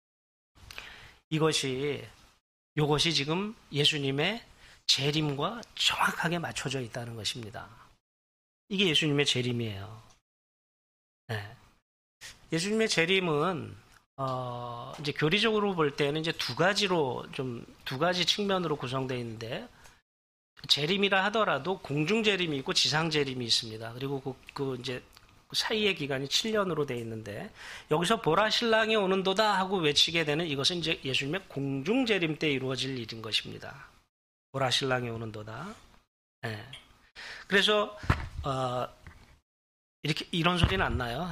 Speaker 1: 이것이 지금 예수님의 재림과 정확하게 맞춰져 있다는 것입니다. 이게 예수님의 재림이에요. 네. 예수님의 재림은 이제 교리적으로 볼 때는 이제 두 가지 측면으로 구성되어 있는데, 재림이라 하더라도 공중 재림이 있고 지상 재림이 있습니다. 그리고 그 이제 사이의 기간이 7년으로 되어 있는데, 여기서 보라 신랑이 오는도다 하고 외치게 되는 이것은 이제 예수님의 공중 재림 때 이루어질 일인 것입니다. 보라 신랑이 오는도다. 네. 그래서 이런 소리는 안 나요.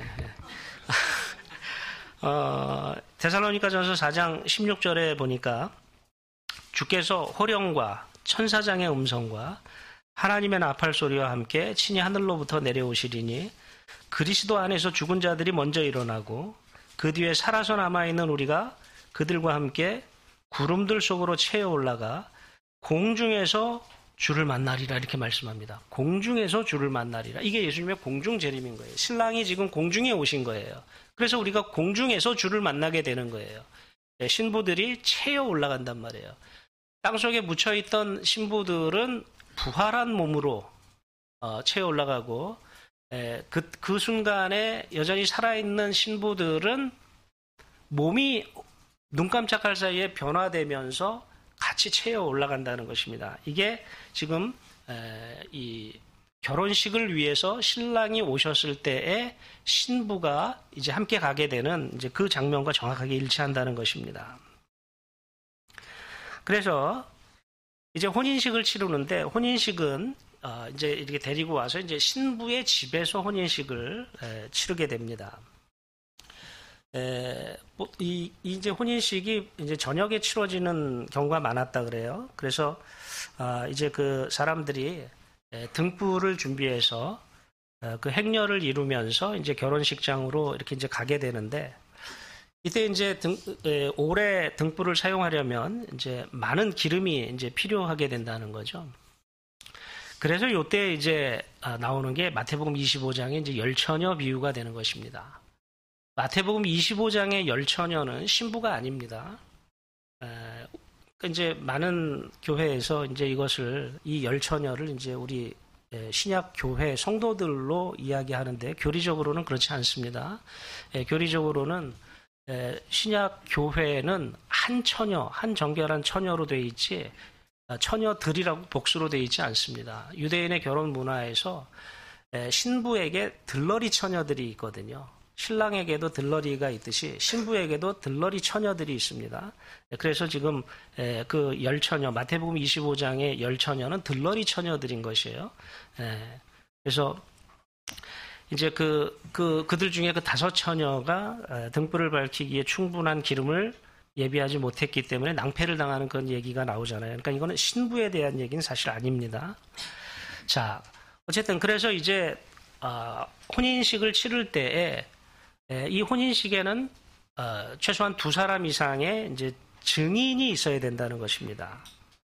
Speaker 1: 데살로니가전서 4장 16절에 보니까 주께서 호령과 천사장의 음성과 하나님의 나팔 소리와 함께 친히 하늘로부터 내려오시리니 그리스도 안에서 죽은 자들이 먼저 일어나고 그 뒤에 살아서 남아있는 우리가 그들과 함께 구름들 속으로 채어 올라가 공중에서 주를 만나리라 이렇게 말씀합니다. 공중에서 주를 만나리라. 이게 예수님의 공중 재림인 거예요. 신랑이 지금 공중에 오신 거예요. 그래서 우리가 공중에서 주를 만나게 되는 거예요. 신부들이 채어 올라간단 말이에요. 땅속에 묻혀있던 신부들은 부활한 몸으로 채어 올라가고, 그 순간에 여전히 살아있는 신부들은 몸이 눈 깜짝할 사이에 변화되면서 같이 채어 올라간다는 것입니다. 이게 지금 이 결혼식을 위해서 신랑이 오셨을 때에 신부가 이제 함께 가게 되는 이제 그 장면과 정확하게 일치한다는 것입니다. 그래서 이제 혼인식을 치르는데, 혼인식은 이제 이렇게 데리고 와서 이제 신부의 집에서 혼인식을 치르게 됩니다. 이제 혼인식이 이제 저녁에 치러지는 경우가 많았다 그래요. 그래서 이제 그 사람들이 등불을 준비해서 그 행렬을 이루면서 이제 결혼식장으로 이렇게 이제 가게 되는데, 이때 이제 오래 등불을 사용하려면 이제 많은 기름이 이제 필요하게 된다는 거죠. 그래서 이때 이제 나오는 게 마태복음 25장의 이제 열처녀 비유가 되는 것입니다. 마태복음 25장의 열처녀는 신부가 아닙니다. 이제 많은 교회에서 이제 이 열처녀를 이제 우리 신약 교회 성도들로 이야기하는데, 교리적으로는 그렇지 않습니다. 교리적으로는 신약 교회는 한 처녀, 한 정결한 처녀로 되어 있지, 처녀들이라고 복수로 되어 있지 않습니다. 유대인의 결혼 문화에서 신부에게 들러리 처녀들이 있거든요. 신랑에게도 들러리가 있듯이 신부에게도 들러리 처녀들이 있습니다. 그래서 지금 그 열처녀, 마태복음 25장의 열처녀는 들러리 처녀들인 것이에요. 그래서 이제 그들 중에 그 5처녀가 등불을 밝히기에 충분한 기름을 예비하지 못했기 때문에 낭패를 당하는 그런 얘기가 나오잖아요. 그러니까 이거는 신부에 대한 얘기는 사실 아닙니다. 자, 어쨌든 그래서 이제 혼인식을 치를 때에 이 혼인식에는 최소한 2사람 이상의 이제 증인이 있어야 된다는 것입니다.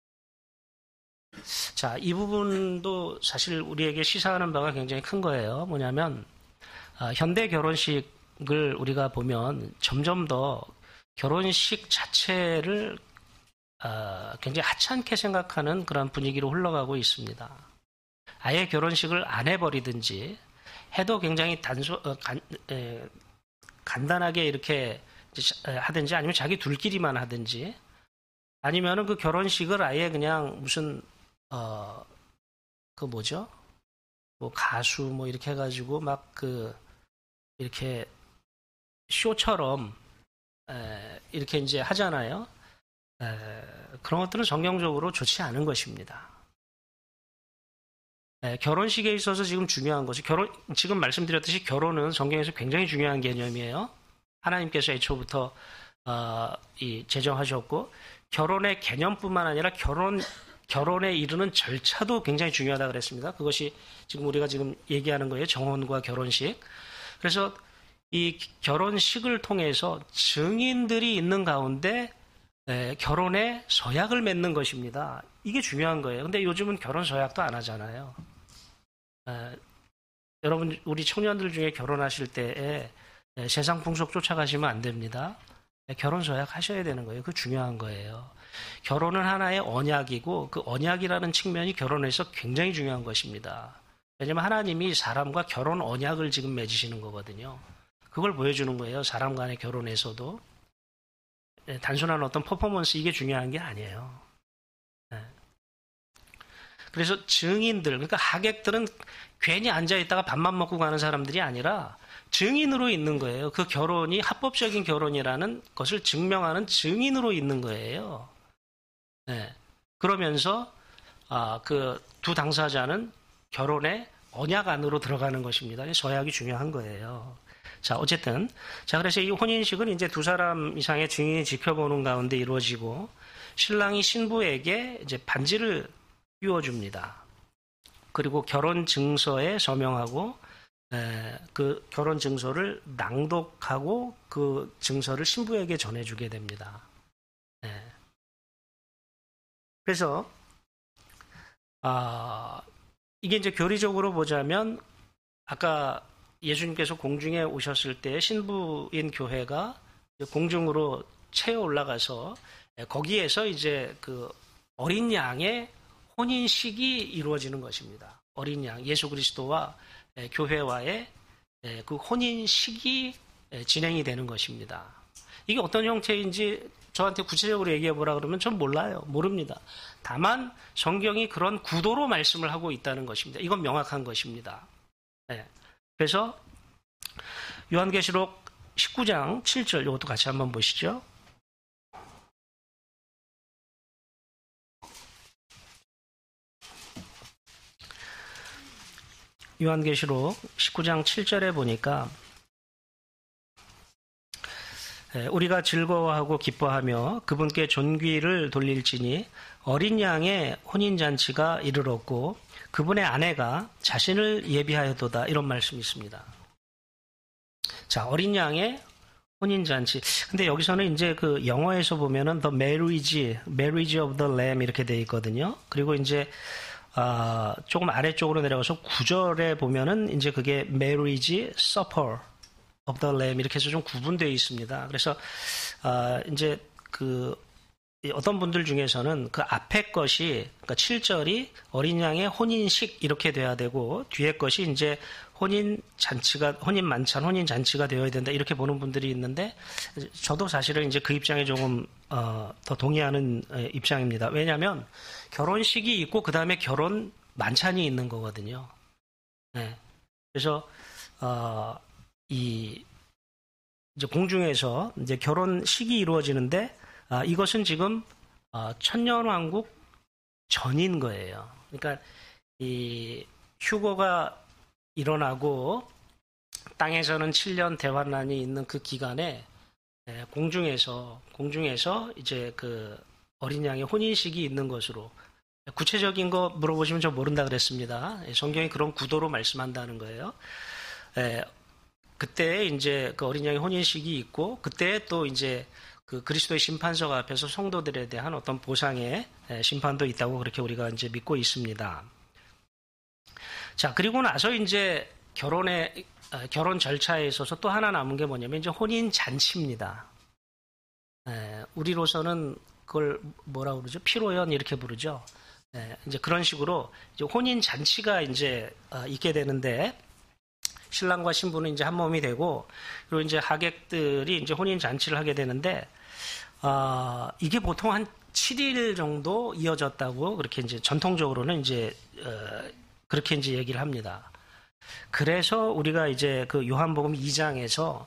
Speaker 1: 자, 이 부분도 사실 우리에게 시사하는 바가 굉장히 큰 거예요. 뭐냐면 현대 결혼식을 우리가 보면 점점 더 결혼식 자체를 굉장히 하찮게 생각하는 그런 분위기로 흘러가고 있습니다. 아예 결혼식을 안 해버리든지, 해도 굉장히 간단하게 이렇게 하든지, 아니면 자기 둘끼리만 하든지, 아니면은 그 결혼식을 아예 그냥 무슨 뭐 가수 뭐 이렇게 해가지고 막 이렇게 쇼처럼 이렇게 이제 하잖아요. 그런 것들은 성경적으로 좋지 않은 것입니다. 결혼식에 있어서 지금 중요한 것이, 지금 말씀드렸듯이 결혼은 성경에서 굉장히 중요한 개념이에요. 하나님께서 애초부터 제정하셨고, 결혼의 개념뿐만 아니라 결혼에 이르는 절차도 굉장히 중요하다고 그랬습니다. 그것이 지금 우리가 지금 얘기하는 거예요. 정혼과 결혼식. 그래서 이 결혼식을 통해서 증인들이 있는 가운데 결혼의 서약을 맺는 것입니다. 이게 중요한 거예요. 근데 요즘은 결혼 서약도 안 하잖아요. 여러분, 우리 청년들 중에 결혼하실 때에 세상 풍속 쫓아가시면 안 됩니다. 결혼 서약 하셔야 되는 거예요. 그 중요한 거예요. 결혼은 하나의 언약이고 그 언약이라는 측면이 결혼에서 굉장히 중요한 것입니다. 왜냐하면 하나님이 사람과 결혼 언약을 지금 맺으시는 거거든요. 그걸 보여주는 거예요. 사람 간의 결혼에서도. 단순한 어떤 퍼포먼스 이게 중요한 게 아니에요. 그래서 증인들, 그러니까 하객들은 괜히 앉아있다가 밥만 먹고 가는 사람들이 아니라 증인으로 있는 거예요. 그 결혼이 합법적인 결혼이라는 것을 증명하는 증인으로 있는 거예요. 그러면서 그 두 당사자는 결혼의 언약 안으로 들어가는 것입니다. 서약이 중요한 거예요. 자, 어쨌든. 자, 그래서 이 혼인식은 이제 두 사람 이상의 증인이 지켜보는 가운데 이루어지고, 신랑이 신부에게 이제 반지를 띄워줍니다. 그리고 결혼 증서에 서명하고, 그 결혼 증서를 낭독하고 그 증서를 신부에게 전해주게 됩니다. 그래서, 이게 이제 교리적으로 보자면, 아까 예수님께서 공중에 오셨을 때 신부인 교회가 공중으로 채어 올라가서 거기에서 이제 그 어린 양의 혼인식이 이루어지는 것입니다. 어린 양, 예수 그리스도와 교회와의 그 혼인식이 진행이 되는 것입니다. 이게 어떤 형태인지 저한테 구체적으로 얘기해 보라 그러면 전 몰라요. 모릅니다. 다만 성경이 그런 구도로 말씀을 하고 있다는 것입니다. 이건 명확한 것입니다. 그래서 요한계시록 19장 7절 이것도 같이 한번 보시죠. 요한계시록 19장 7절에 보니까 우리가 즐거워하고 기뻐하며 그분께 존귀를 돌릴지니 어린 양의 혼인잔치가 이르렀고 그분의 아내가 자신을 예비하였도다. 이런 말씀이 있습니다. 자, 어린 양의 혼인잔치. 근데 여기서는 이제 그 영어에서 보면은 the marriage of the lamb 이렇게 되어 있거든요. 그리고 이제 조금 아래쪽으로 내려가서 9절에 보면은 이제 그게 marriage supper of the lamb 이렇게 해서 좀 구분되어 있습니다. 그래서 이제 그 어떤 분들 중에서는 그 앞에 것이 그러니까 7절이 어린 양의 혼인식 이렇게 돼야 되고 뒤에 것이 이제 혼인 만찬, 혼인 잔치가 되어야 된다 이렇게 보는 분들이 있는데 저도 사실은 이제 그 입장에 조금 더 동의하는 입장입니다. 왜냐하면 결혼식이 있고 그 다음에 결혼 만찬이 있는 거거든요. 그래서 이제 공중에서 이제 결혼식이 이루어지는데 이것은 지금 천년왕국 전인 거예요. 그러니까 이 휴거가 일어나고 땅에서는 7년 대환란이 있는 그 기간에 공중에서 이제 그 어린 양의 혼인식이 있는 것으로 구체적인 거 물어보시면 저 모른다 그랬습니다. 성경이 그런 구도로 말씀한다는 거예요. 그때 이제 그 어린 양의 혼인식이 있고 그때 또 이제 그 그리스도의 심판석 앞에서 성도들에 대한 어떤 보상의 심판도 있다고 그렇게 우리가 이제 믿고 있습니다. 자, 그리고 나서 이제 결혼 절차에 있어서 또 하나 남은 게 뭐냐면 이제 혼인 잔치입니다. 우리로서는 그걸 뭐라고 그러죠? 피로연 이렇게 부르죠. 이제 그런 식으로 이제 혼인 잔치가 이제 있게 되는데 신랑과 신부는 이제 한 몸이 되고 그리고 이제 하객들이 이제 혼인 잔치를 하게 되는데 이게 보통 한 7일 정도 이어졌다고 그렇게 이제 전통적으로는 이제 그렇게 이제 얘기를 합니다. 그래서 우리가 이제 그 요한복음 2장에서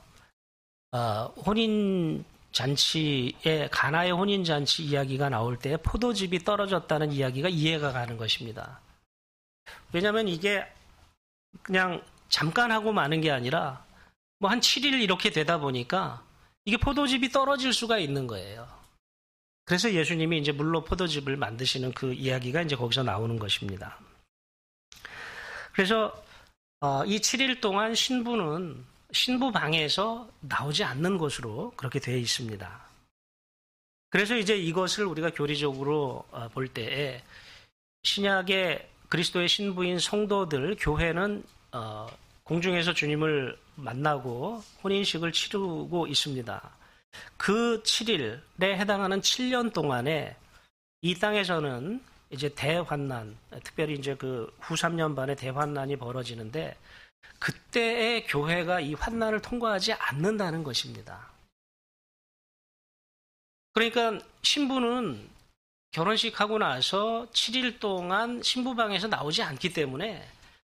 Speaker 1: 혼인 잔치에 가나의 혼인 잔치 이야기가 나올 때 포도즙이 떨어졌다는 이야기가 이해가 가는 것입니다. 왜냐하면 이게 그냥 잠깐 하고 마는 게 아니라 뭐 한 7일 이렇게 되다 보니까 이게 포도즙이 떨어질 수가 있는 거예요. 그래서 예수님이 이제 물로 포도즙을 만드시는 그 이야기가 이제 거기서 나오는 것입니다. 그래서 이 7일 동안 신부는 신부 방에서 나오지 않는 것으로 그렇게 되어 있습니다. 그래서 이제 이것을 우리가 교리적으로 볼 때에 신약의 그리스도의 신부인 성도들, 교회는 공중에서 주님을 만나고 혼인식을 치르고 있습니다. 그 7일에 해당하는 7년 동안에 이 땅에서는 이제 대환난, 특별히 이제 그 후 3년 반에 대환난이 벌어지는데 그때의 교회가 이 환난을 통과하지 않는다는 것입니다. 그러니까 신부는 결혼식 하고 나서 7일 동안 신부방에서 나오지 않기 때문에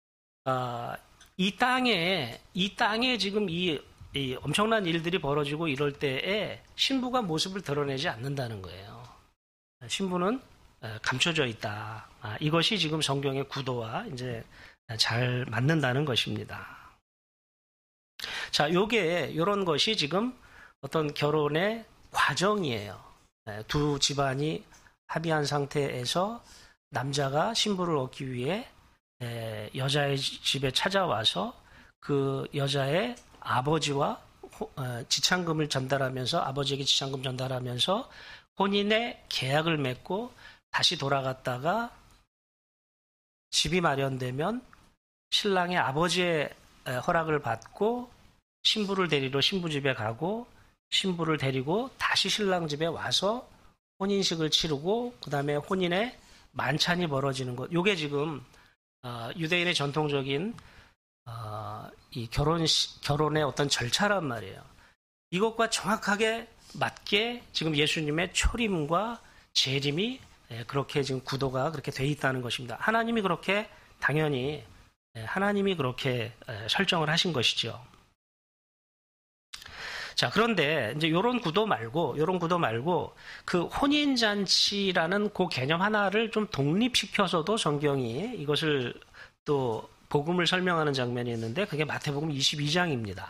Speaker 1: 이 땅에 지금 이 엄청난 일들이 벌어지고 이럴 때에 신부가 모습을 드러내지 않는다는 거예요. 신부는 감춰져 있다. 이것이 지금 성경의 구도와 이제 잘 맞는다는 것입니다. 자, 이런 것이 지금 어떤 결혼의 과정이에요. 두 집안이 합의한 상태에서 남자가 신부를 얻기 위해 여자의 집에 찾아와서 그 여자의 아버지와 지참금을 전달하면서 아버지에게 지참금 전달하면서 혼인의 계약을 맺고 다시 돌아갔다가 집이 마련되면 신랑의 아버지의 허락을 받고 신부를 데리러 신부 집에 가고 신부를 데리고 다시 신랑 집에 와서 혼인식을 치르고 그 다음에 혼인의 만찬이 벌어지는 것. 이게 지금 유대인의 전통적인 이 결혼의 어떤 절차란 말이에요. 이것과 정확하게 맞게 지금 예수님의 초림과 재림이 그렇게 지금 구도가 그렇게 돼 있다는 것입니다. 하나님이 그렇게 당연히 하나님이 그렇게 설정을 하신 것이죠. 자, 그런데 이제 이런 구도 말고 그 혼인잔치라는 그 개념 하나를 좀 독립시켜서도 성경이 이것을 또 복음을 설명하는 장면이 있는데 그게 마태복음 22장입니다.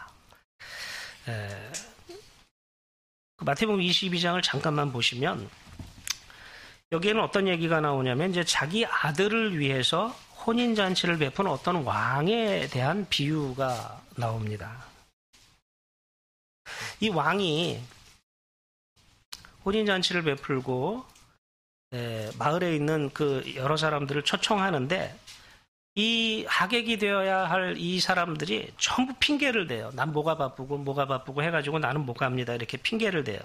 Speaker 1: 그 마태복음 22장을 잠깐만 보시면 여기에는 어떤 얘기가 나오냐면 이제 자기 아들을 위해서 혼인잔치를 베푼 어떤 왕에 대한 비유가 나옵니다. 이 왕이 혼인잔치를 베풀고 마을에 있는 그 여러 사람들을 초청하는데 이 하객이 되어야 할 이 사람들이 전부 핑계를 대요. 난 뭐가 바쁘고 해가지고 나는 못 갑니다. 이렇게 핑계를 대요.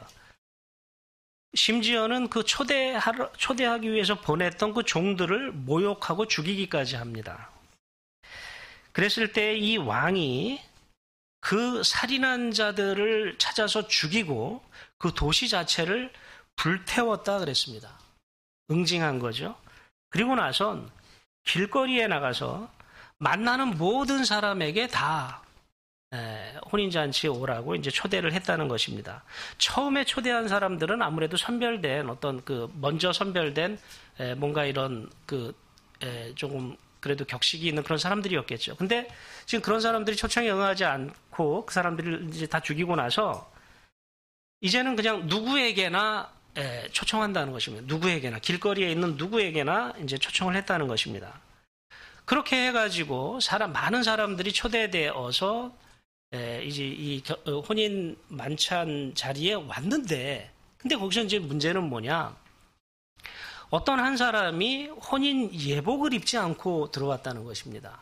Speaker 1: 심지어는 그 초대하기 위해서 보냈던 그 종들을 모욕하고 죽이기까지 합니다. 그랬을 때 이 왕이 그 살인한 자들을 찾아서 죽이고 그 도시 자체를 불태웠다 그랬습니다. 응징한 거죠. 그리고 나선 길거리에 나가서 만나는 모든 사람에게 다 혼인잔치에 오라고 이제 초대를 했다는 것입니다. 처음에 초대한 사람들은 아무래도 선별된 어떤 먼저 선별된 뭔가 이런 조금 그래도 격식이 있는 그런 사람들이었겠죠. 근데 지금 그런 사람들이 초청에 응하지 않고 그 사람들을 이제 다 죽이고 나서 이제는 그냥 누구에게나 초청한다는 것입니다. 누구에게나 길거리에 있는 누구에게나 이제 초청을 했다는 것입니다. 그렇게 해가지고 많은 사람들이 초대되어서 이제 이 혼인 만찬 자리에 왔는데, 근데 거기서 이제 문제는 뭐냐? 어떤 한 사람이 혼인 예복을 입지 않고 들어왔다는 것입니다.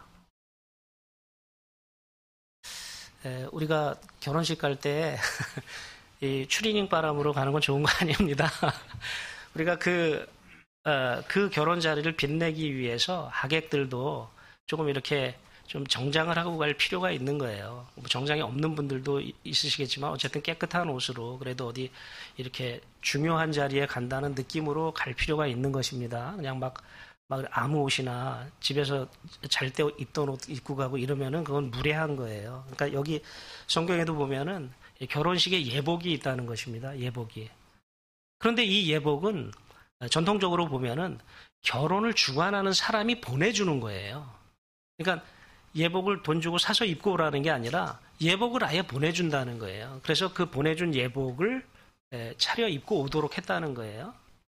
Speaker 1: 우리가 결혼식 갈 때 이 추리닝 바람으로 가는 건 좋은 거 아닙니다. 우리가 그 결혼 자리를 빛내기 위해서 하객들도 조금 이렇게 좀 정장을 하고 갈 필요가 있는 거예요. 정장이 없는 분들도 있으시겠지만 어쨌든 깨끗한 옷으로 그래도 어디 이렇게 중요한 자리에 간다는 느낌으로 갈 필요가 있는 것입니다. 그냥 막 아무 옷이나 집에서 잘 때 입던 옷 입고 가고 이러면은 그건 무례한 거예요. 그러니까 여기 성경에도 보면은 결혼식에 예복이 있다는 것입니다. 예복이. 그런데 이 예복은 전통적으로 보면은 결혼을 주관하는 사람이 보내주는 거예요. 그러니까 예복을 돈 주고 사서 입고 오라는 게 아니라 예복을 아예 보내준다는 거예요. 그래서 그 보내준 예복을 차려 입고 오도록 했다는 거예요.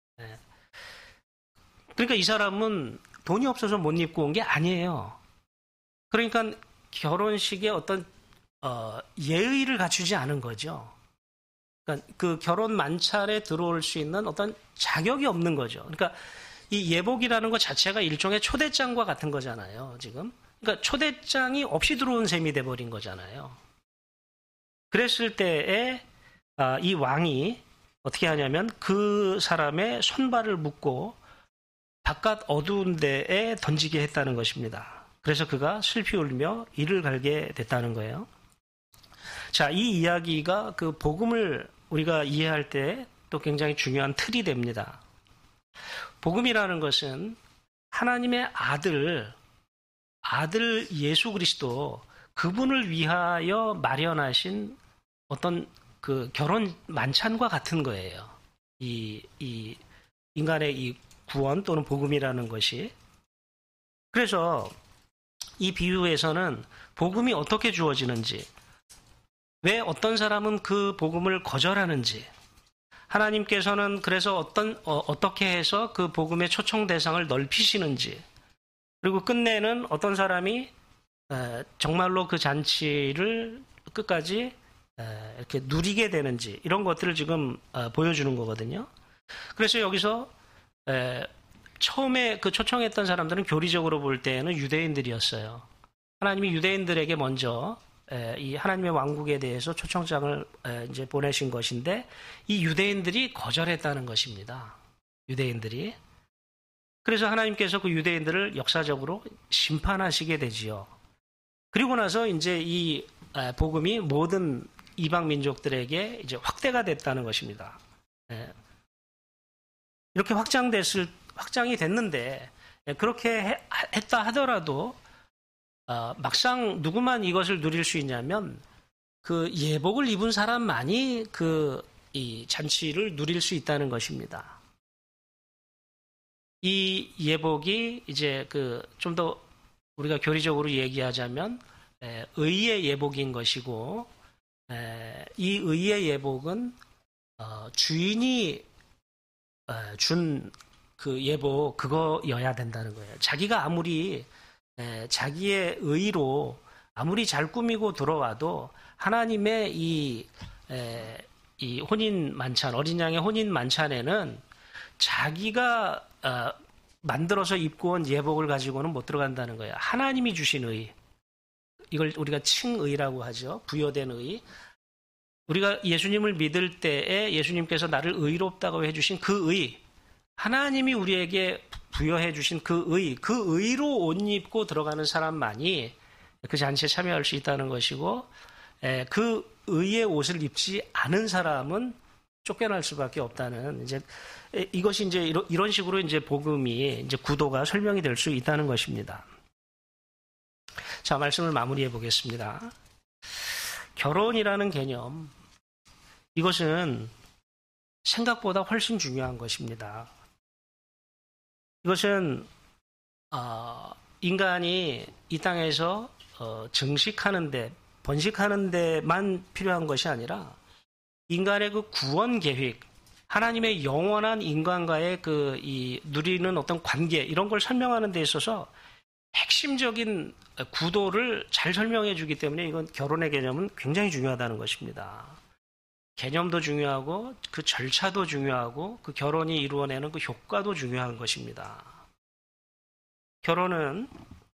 Speaker 1: 그러니까 이 사람은 돈이 없어서 못 입고 온 게 아니에요. 그러니까 결혼식에 어떤 예의를 갖추지 않은 거죠. 그러니까 그 결혼 만찬에 들어올 수 있는 어떤 자격이 없는 거죠. 그러니까 이 예복이라는 것 자체가 일종의 초대장과 같은 거잖아요, 지금. 그러니까 초대장이 없이 들어온 셈이 돼버린 거잖아요. 그랬을 때에 이 왕이 어떻게 하냐면 그 사람의 손발을 묶고 바깥 어두운 데에 던지게 했다는 것입니다. 그래서 그가 슬피 울며 이를 갈게 됐다는 거예요. 자, 이 이야기가 그 복음을 우리가 이해할 때 또 굉장히 중요한 틀이 됩니다. 복음이라는 것은 하나님의 아들 예수 그리스도 그분을 위하여 마련하신 어떤 그 결혼 만찬과 같은 거예요. 이 인간의 이 구원 또는 복음이라는 것이. 그래서 이 비유에서는 복음이 어떻게 주어지는지, 왜 어떤 사람은 그 복음을 거절하는지, 하나님께서는 그래서 어떻게 해서 그 복음의 초청 대상을 넓히시는지, 그리고 끝내는 어떤 사람이 정말로 그 잔치를 끝까지 이렇게 누리게 되는지, 이런 것들을 지금 보여주는 거거든요. 그래서 여기서 처음에 그 초청했던 사람들은 교리적으로 볼 때는 유대인들이었어요. 하나님이 유대인들에게 먼저 이 하나님의 왕국에 대해서 초청장을 이제 보내신 것인데, 이 유대인들이 거절했다는 것입니다. 유대인들이. 그래서 하나님께서 그 유대인들을 역사적으로 심판하시게 되지요. 그리고 나서 이제 이 복음이 모든 이방 민족들에게 이제 확대가 됐다는 것입니다. 이렇게 확장이 됐는데, 그렇게 했다 하더라도 막상 누구만 이것을 누릴 수 있냐면 그 예복을 입은 사람만이 이 잔치를 누릴 수 있다는 것입니다. 이 예복이 이제 좀 더 우리가 교리적으로 얘기하자면 의의 예복인 것이고, 이 의의 예복은 주인이 준 그 예복, 그거여야 된다는 거예요. 자기가 아무리 자기의 의로 아무리 잘 꾸미고 들어와도 하나님의 이 혼인 만찬, 어린 양의 혼인 만찬에는 자기가 만들어서 입고 온 예복을 가지고는 못 들어간다는 거예요. 하나님이 주신 의, 이걸 우리가 칭의라고 하죠. 부여된 의. 우리가 예수님을 믿을 때에 예수님께서 나를 의롭다고 해주신 그 의, 하나님이 우리에게 부여해 주신 그 의로 옷 입고 들어가는 사람만이 그 잔치에 참여할 수 있다는 것이고, 그 의의 옷을 입지 않은 사람은 쫓겨날 수밖에 없다는, 이제 이것이 이제 이런 식으로 이제 복음이 이제 구도가 설명이 될 수 있다는 것입니다. 자, 말씀을 마무리해 보겠습니다. 결혼이라는 개념, 이것은 생각보다 훨씬 중요한 것입니다. 이것은 인간이 이 땅에서 증식하는데, 번식하는 데만 필요한 것이 아니라 인간의 그 구원 계획, 하나님의 영원한 인간과의 이 누리는 어떤 관계, 이런 걸 설명하는 데 있어서 핵심적인 구도를 잘 설명해 주기 때문에 이건 결혼의 개념은 굉장히 중요하다는 것입니다. 개념도 중요하고 그 절차도 중요하고 그 결혼이 이루어내는 그 효과도 중요한 것입니다. 결혼은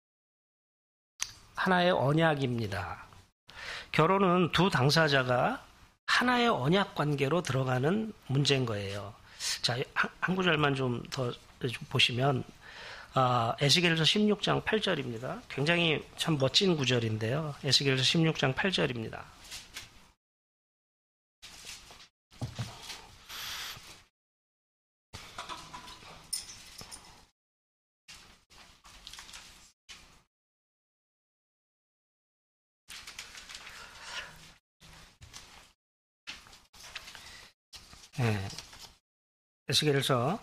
Speaker 1: 하나의 언약입니다. 결혼은 두 당사자가 하나의 언약 관계로 들어가는 문제인 거예요. 자, 한 구절만 좀 더 보시면 에스겔서 16장 8절입니다. 굉장히 참 멋진 구절인데요. 에스겔서 16장 8절입니다. 에스겔서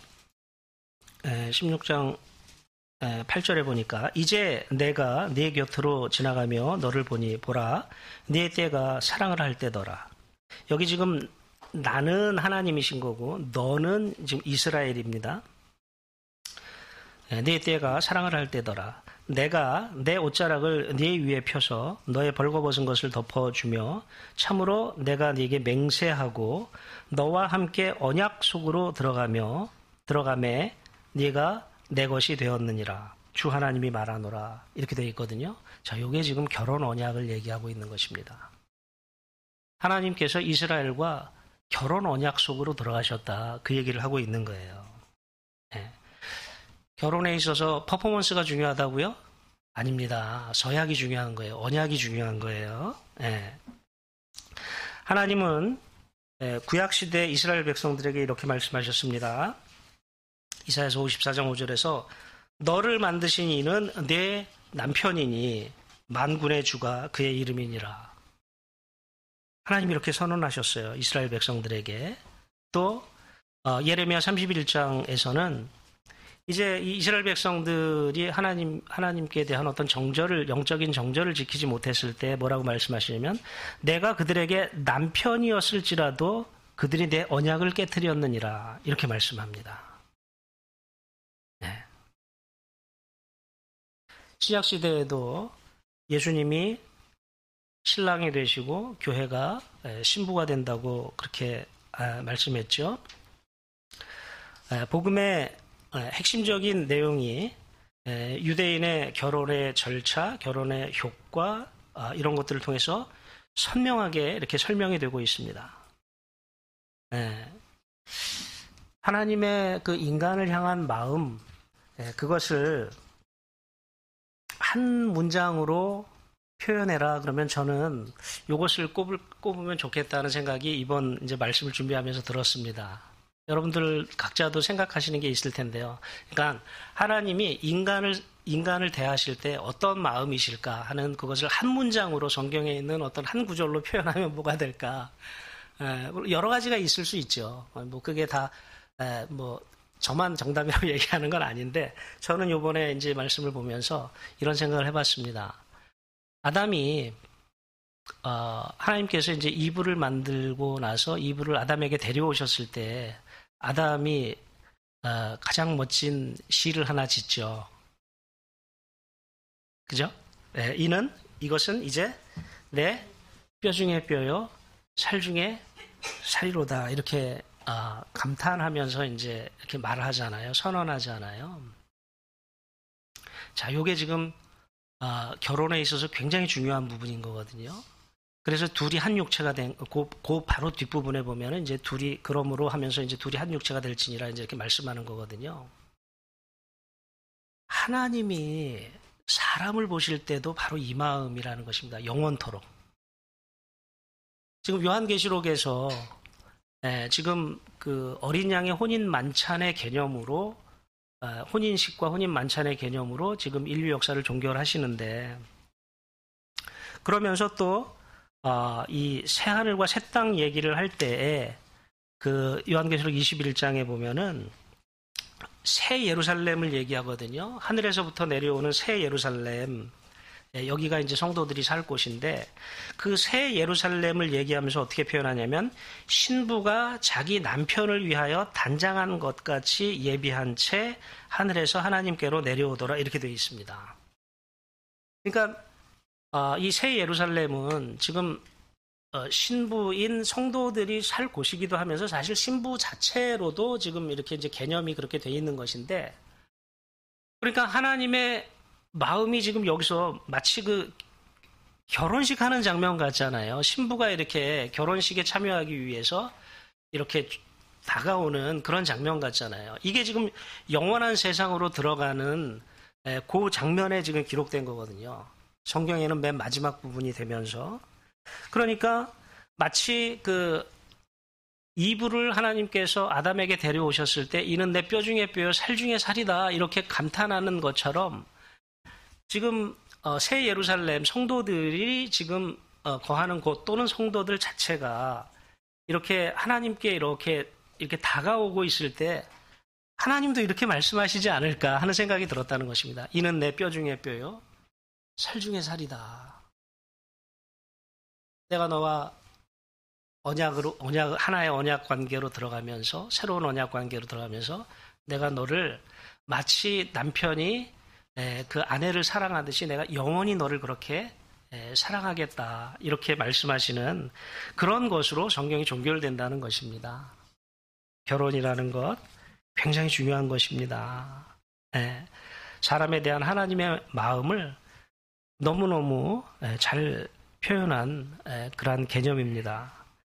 Speaker 1: 16장 8절에 보니까, 이제 내가 네 곁으로 지나가며 너를 보니 보라, 네 때가 사랑을 할 때더라. 여기 지금 나는 하나님이신 거고 너는 지금 이스라엘입니다. 네 때가 사랑을 할 때더라. 내가 내 옷자락을 네 위에 펴서 너의 벌거벗은 것을 덮어주며 참으로 내가 네게 맹세하고 너와 함께 언약 속으로 들어가매 네가 내 것이 되었느니라. 주 하나님이 말하노라. 이렇게 되어 있거든요. 자, 이게 지금 결혼 언약을 얘기하고 있는 것입니다. 하나님께서 이스라엘과 결혼 언약 속으로 들어가셨다. 그 얘기를 하고 있는 거예요. 네. 결혼에 있어서 퍼포먼스가 중요하다고요? 아닙니다. 서약이 중요한 거예요. 언약이 중요한 거예요. 네. 하나님은 구약시대 이스라엘 백성들에게 이렇게 말씀하셨습니다. 이사야서 54장 5절에서 너를 만드신 이는 내 남편이니 만군의 주가 그의 이름이니라. 하나님이 이렇게 선언하셨어요. 이스라엘 백성들에게. 또 예레미야 31장에서는 이제 이 이스라엘 백성들이 하나님께 대한 어떤 영적인 정절을 지키지 못했을 때 뭐라고 말씀하시냐면 내가 그들에게 남편이었을지라도 그들이 내 언약을 깨트렸느니라. 이렇게 말씀합니다. 네. 신약시대에도 예수님이 신랑이 되시고 교회가 신부가 된다고 그렇게 말씀했죠. 복음의 핵심적인 내용이 유대인의 결혼의 절차, 결혼의 효과 이런 것들을 통해서 선명하게 이렇게 설명이 되고 있습니다. 하나님의 그 인간을 향한 마음, 그것을 한 문장으로 표현해라. 그러면 저는 이것을 꼽으면 좋겠다는 생각이 이번 이제 말씀을 준비하면서 들었습니다. 여러분들 각자도 생각하시는 게 있을 텐데요. 그러니까 하나님이 인간을 대하실 때 어떤 마음이실까 하는 그것을 한 문장으로 성경에 있는 어떤 한 구절로 표현하면 뭐가 될까? 여러 가지가 있을 수 있죠. 뭐 그게 다 저만 정답이라고 얘기하는 건 아닌데 저는 이번에 이제 말씀을 보면서 이런 생각을 해봤습니다. 아담이 하나님께서 이제 이브를 만들고 나서 이브를 아담에게 데려오셨을 때 아담이 가장 멋진 시를 하나 짓죠. 그죠? 네, 이것은 이제 내 뼈 중에 뼈요, 살 중에 살이로다. 이렇게 감탄하면서 이제 이렇게 말을 하잖아요. 선언하잖아요. 자, 요게 지금 결혼에 있어서 굉장히 중요한 부분인 거거든요. 그래서 둘이 한 육체가 그 바로 뒷부분에 보면은 이제 둘이 그러므로 하면서 이제 둘이 한 육체가 될지니라 이제 이렇게 말씀하는 거거든요. 하나님이 사람을 보실 때도 바로 이 마음이라는 것입니다. 영원토록. 지금 요한계시록에서 지금 그 어린 양의 혼인 만찬의 개념으로 혼인식과 혼인 만찬의 개념으로 지금 인류 역사를 종결하시는데 그러면서 또 이 새하늘과 새 땅 얘기를 할 때에 그 요한계시록 21장에 보면은 새 예루살렘을 얘기하거든요. 하늘에서부터 내려오는 새 예루살렘. 여기가 이제 성도들이 살 곳인데 그 새 예루살렘을 얘기하면서 어떻게 표현하냐면 신부가 자기 남편을 위하여 단장한 것 같이 예비한 채 하늘에서 하나님께로 내려오더라 이렇게 되어 있습니다. 그러니까 이 새 예루살렘은 지금 신부인 성도들이 살 곳이기도 하면서 사실 신부 자체로도 지금 이렇게 이제 개념이 그렇게 되어 있는 것인데 그러니까 하나님의 마음이 지금 여기서 마치 그 결혼식 하는 장면 같잖아요. 신부가 이렇게 결혼식에 참여하기 위해서 이렇게 다가오는 그런 장면 같잖아요. 이게 지금 영원한 세상으로 들어가는 그 장면에 지금 기록된 거거든요. 성경에는 맨 마지막 부분이 되면서 그러니까 마치 그 이브를 하나님께서 아담에게 데려오셨을 때 이는 내 뼈 중에 뼈요 살 중에 살이다 이렇게 감탄하는 것처럼 지금 새 예루살렘 성도들이 지금 거하는 곳 또는 성도들 자체가 이렇게 하나님께 이렇게 다가오고 있을 때 하나님도 이렇게 말씀하시지 않을까 하는 생각이 들었다는 것입니다. 이는 내 뼈 중에 뼈요 살 중에 살이다. 내가 너와 하나의 언약 관계로 들어가면서 새로운 언약 관계로 들어가면서 내가 너를 마치 남편이 그 아내를 사랑하듯이 내가 영원히 너를 그렇게 사랑하겠다 이렇게 말씀하시는 그런 것으로 성경이 종결된다는 것입니다. 결혼이라는 것 굉장히 중요한 것입니다. 사람에 대한 하나님의 마음을 너무너무 잘 표현한 그러한 개념입니다.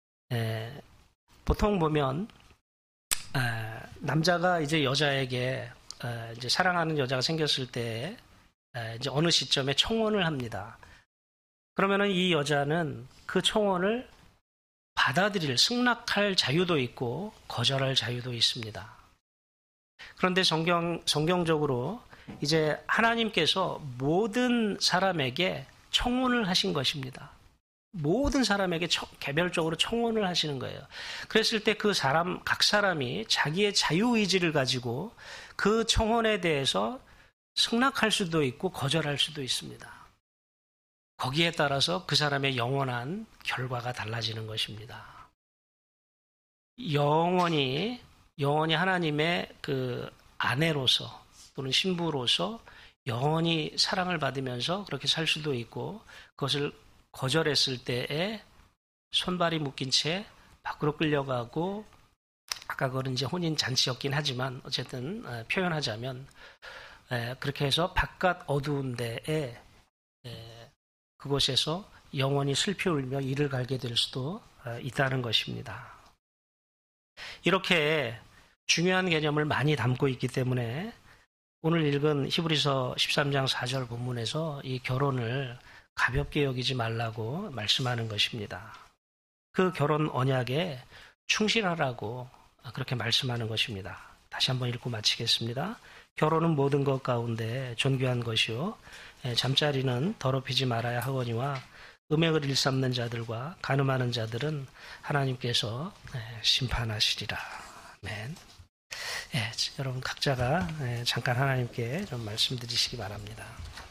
Speaker 1: 보통 보면 남자가 이제 여자에게 이제 사랑하는 여자가 생겼을 때 이제 어느 시점에 청혼을 합니다. 그러면은 이 여자는 그 청혼을 받아들일, 승낙할 자유도 있고 거절할 자유도 있습니다. 그런데 성경적으로 이제 하나님께서 모든 사람에게 청혼을 하신 것입니다. 모든 사람에게 개별적으로 청혼을 하시는 거예요. 그랬을 때 그 사람, 각 사람이 자기의 자유의지를 가지고 그 청혼에 대해서 승낙할 수도 있고 거절할 수도 있습니다. 거기에 따라서 그 사람의 영원한 결과가 달라지는 것입니다. 영원히 하나님의 그 아내로서 또는 신부로서 영원히 사랑을 받으면서 그렇게 살 수도 있고 그것을 거절했을 때에 손발이 묶인 채 밖으로 끌려가고 아까 그건 이제 혼인 잔치였긴 하지만 어쨌든 표현하자면 그렇게 해서 바깥 어두운 데에 그곳에서 영원히 슬피 울며 이를 갈게 될 수도 있다는 것입니다. 이렇게 중요한 개념을 많이 담고 있기 때문에 오늘 읽은 히브리서 13장 4절 본문에서 이 결혼을 가볍게 여기지 말라고 말씀하는 것입니다. 그 결혼 언약에 충실하라고 그렇게 말씀하는 것입니다. 다시 한번 읽고 마치겠습니다. 결혼은 모든 것 가운데 존귀한 것이요 잠자리는 더럽히지 말아야 하거니와 음행을 일삼는 자들과 간음하는 자들은 하나님께서 심판하시리라. 아멘. 여러분 각자가 잠깐 하나님께 좀 말씀드리시기 바랍니다.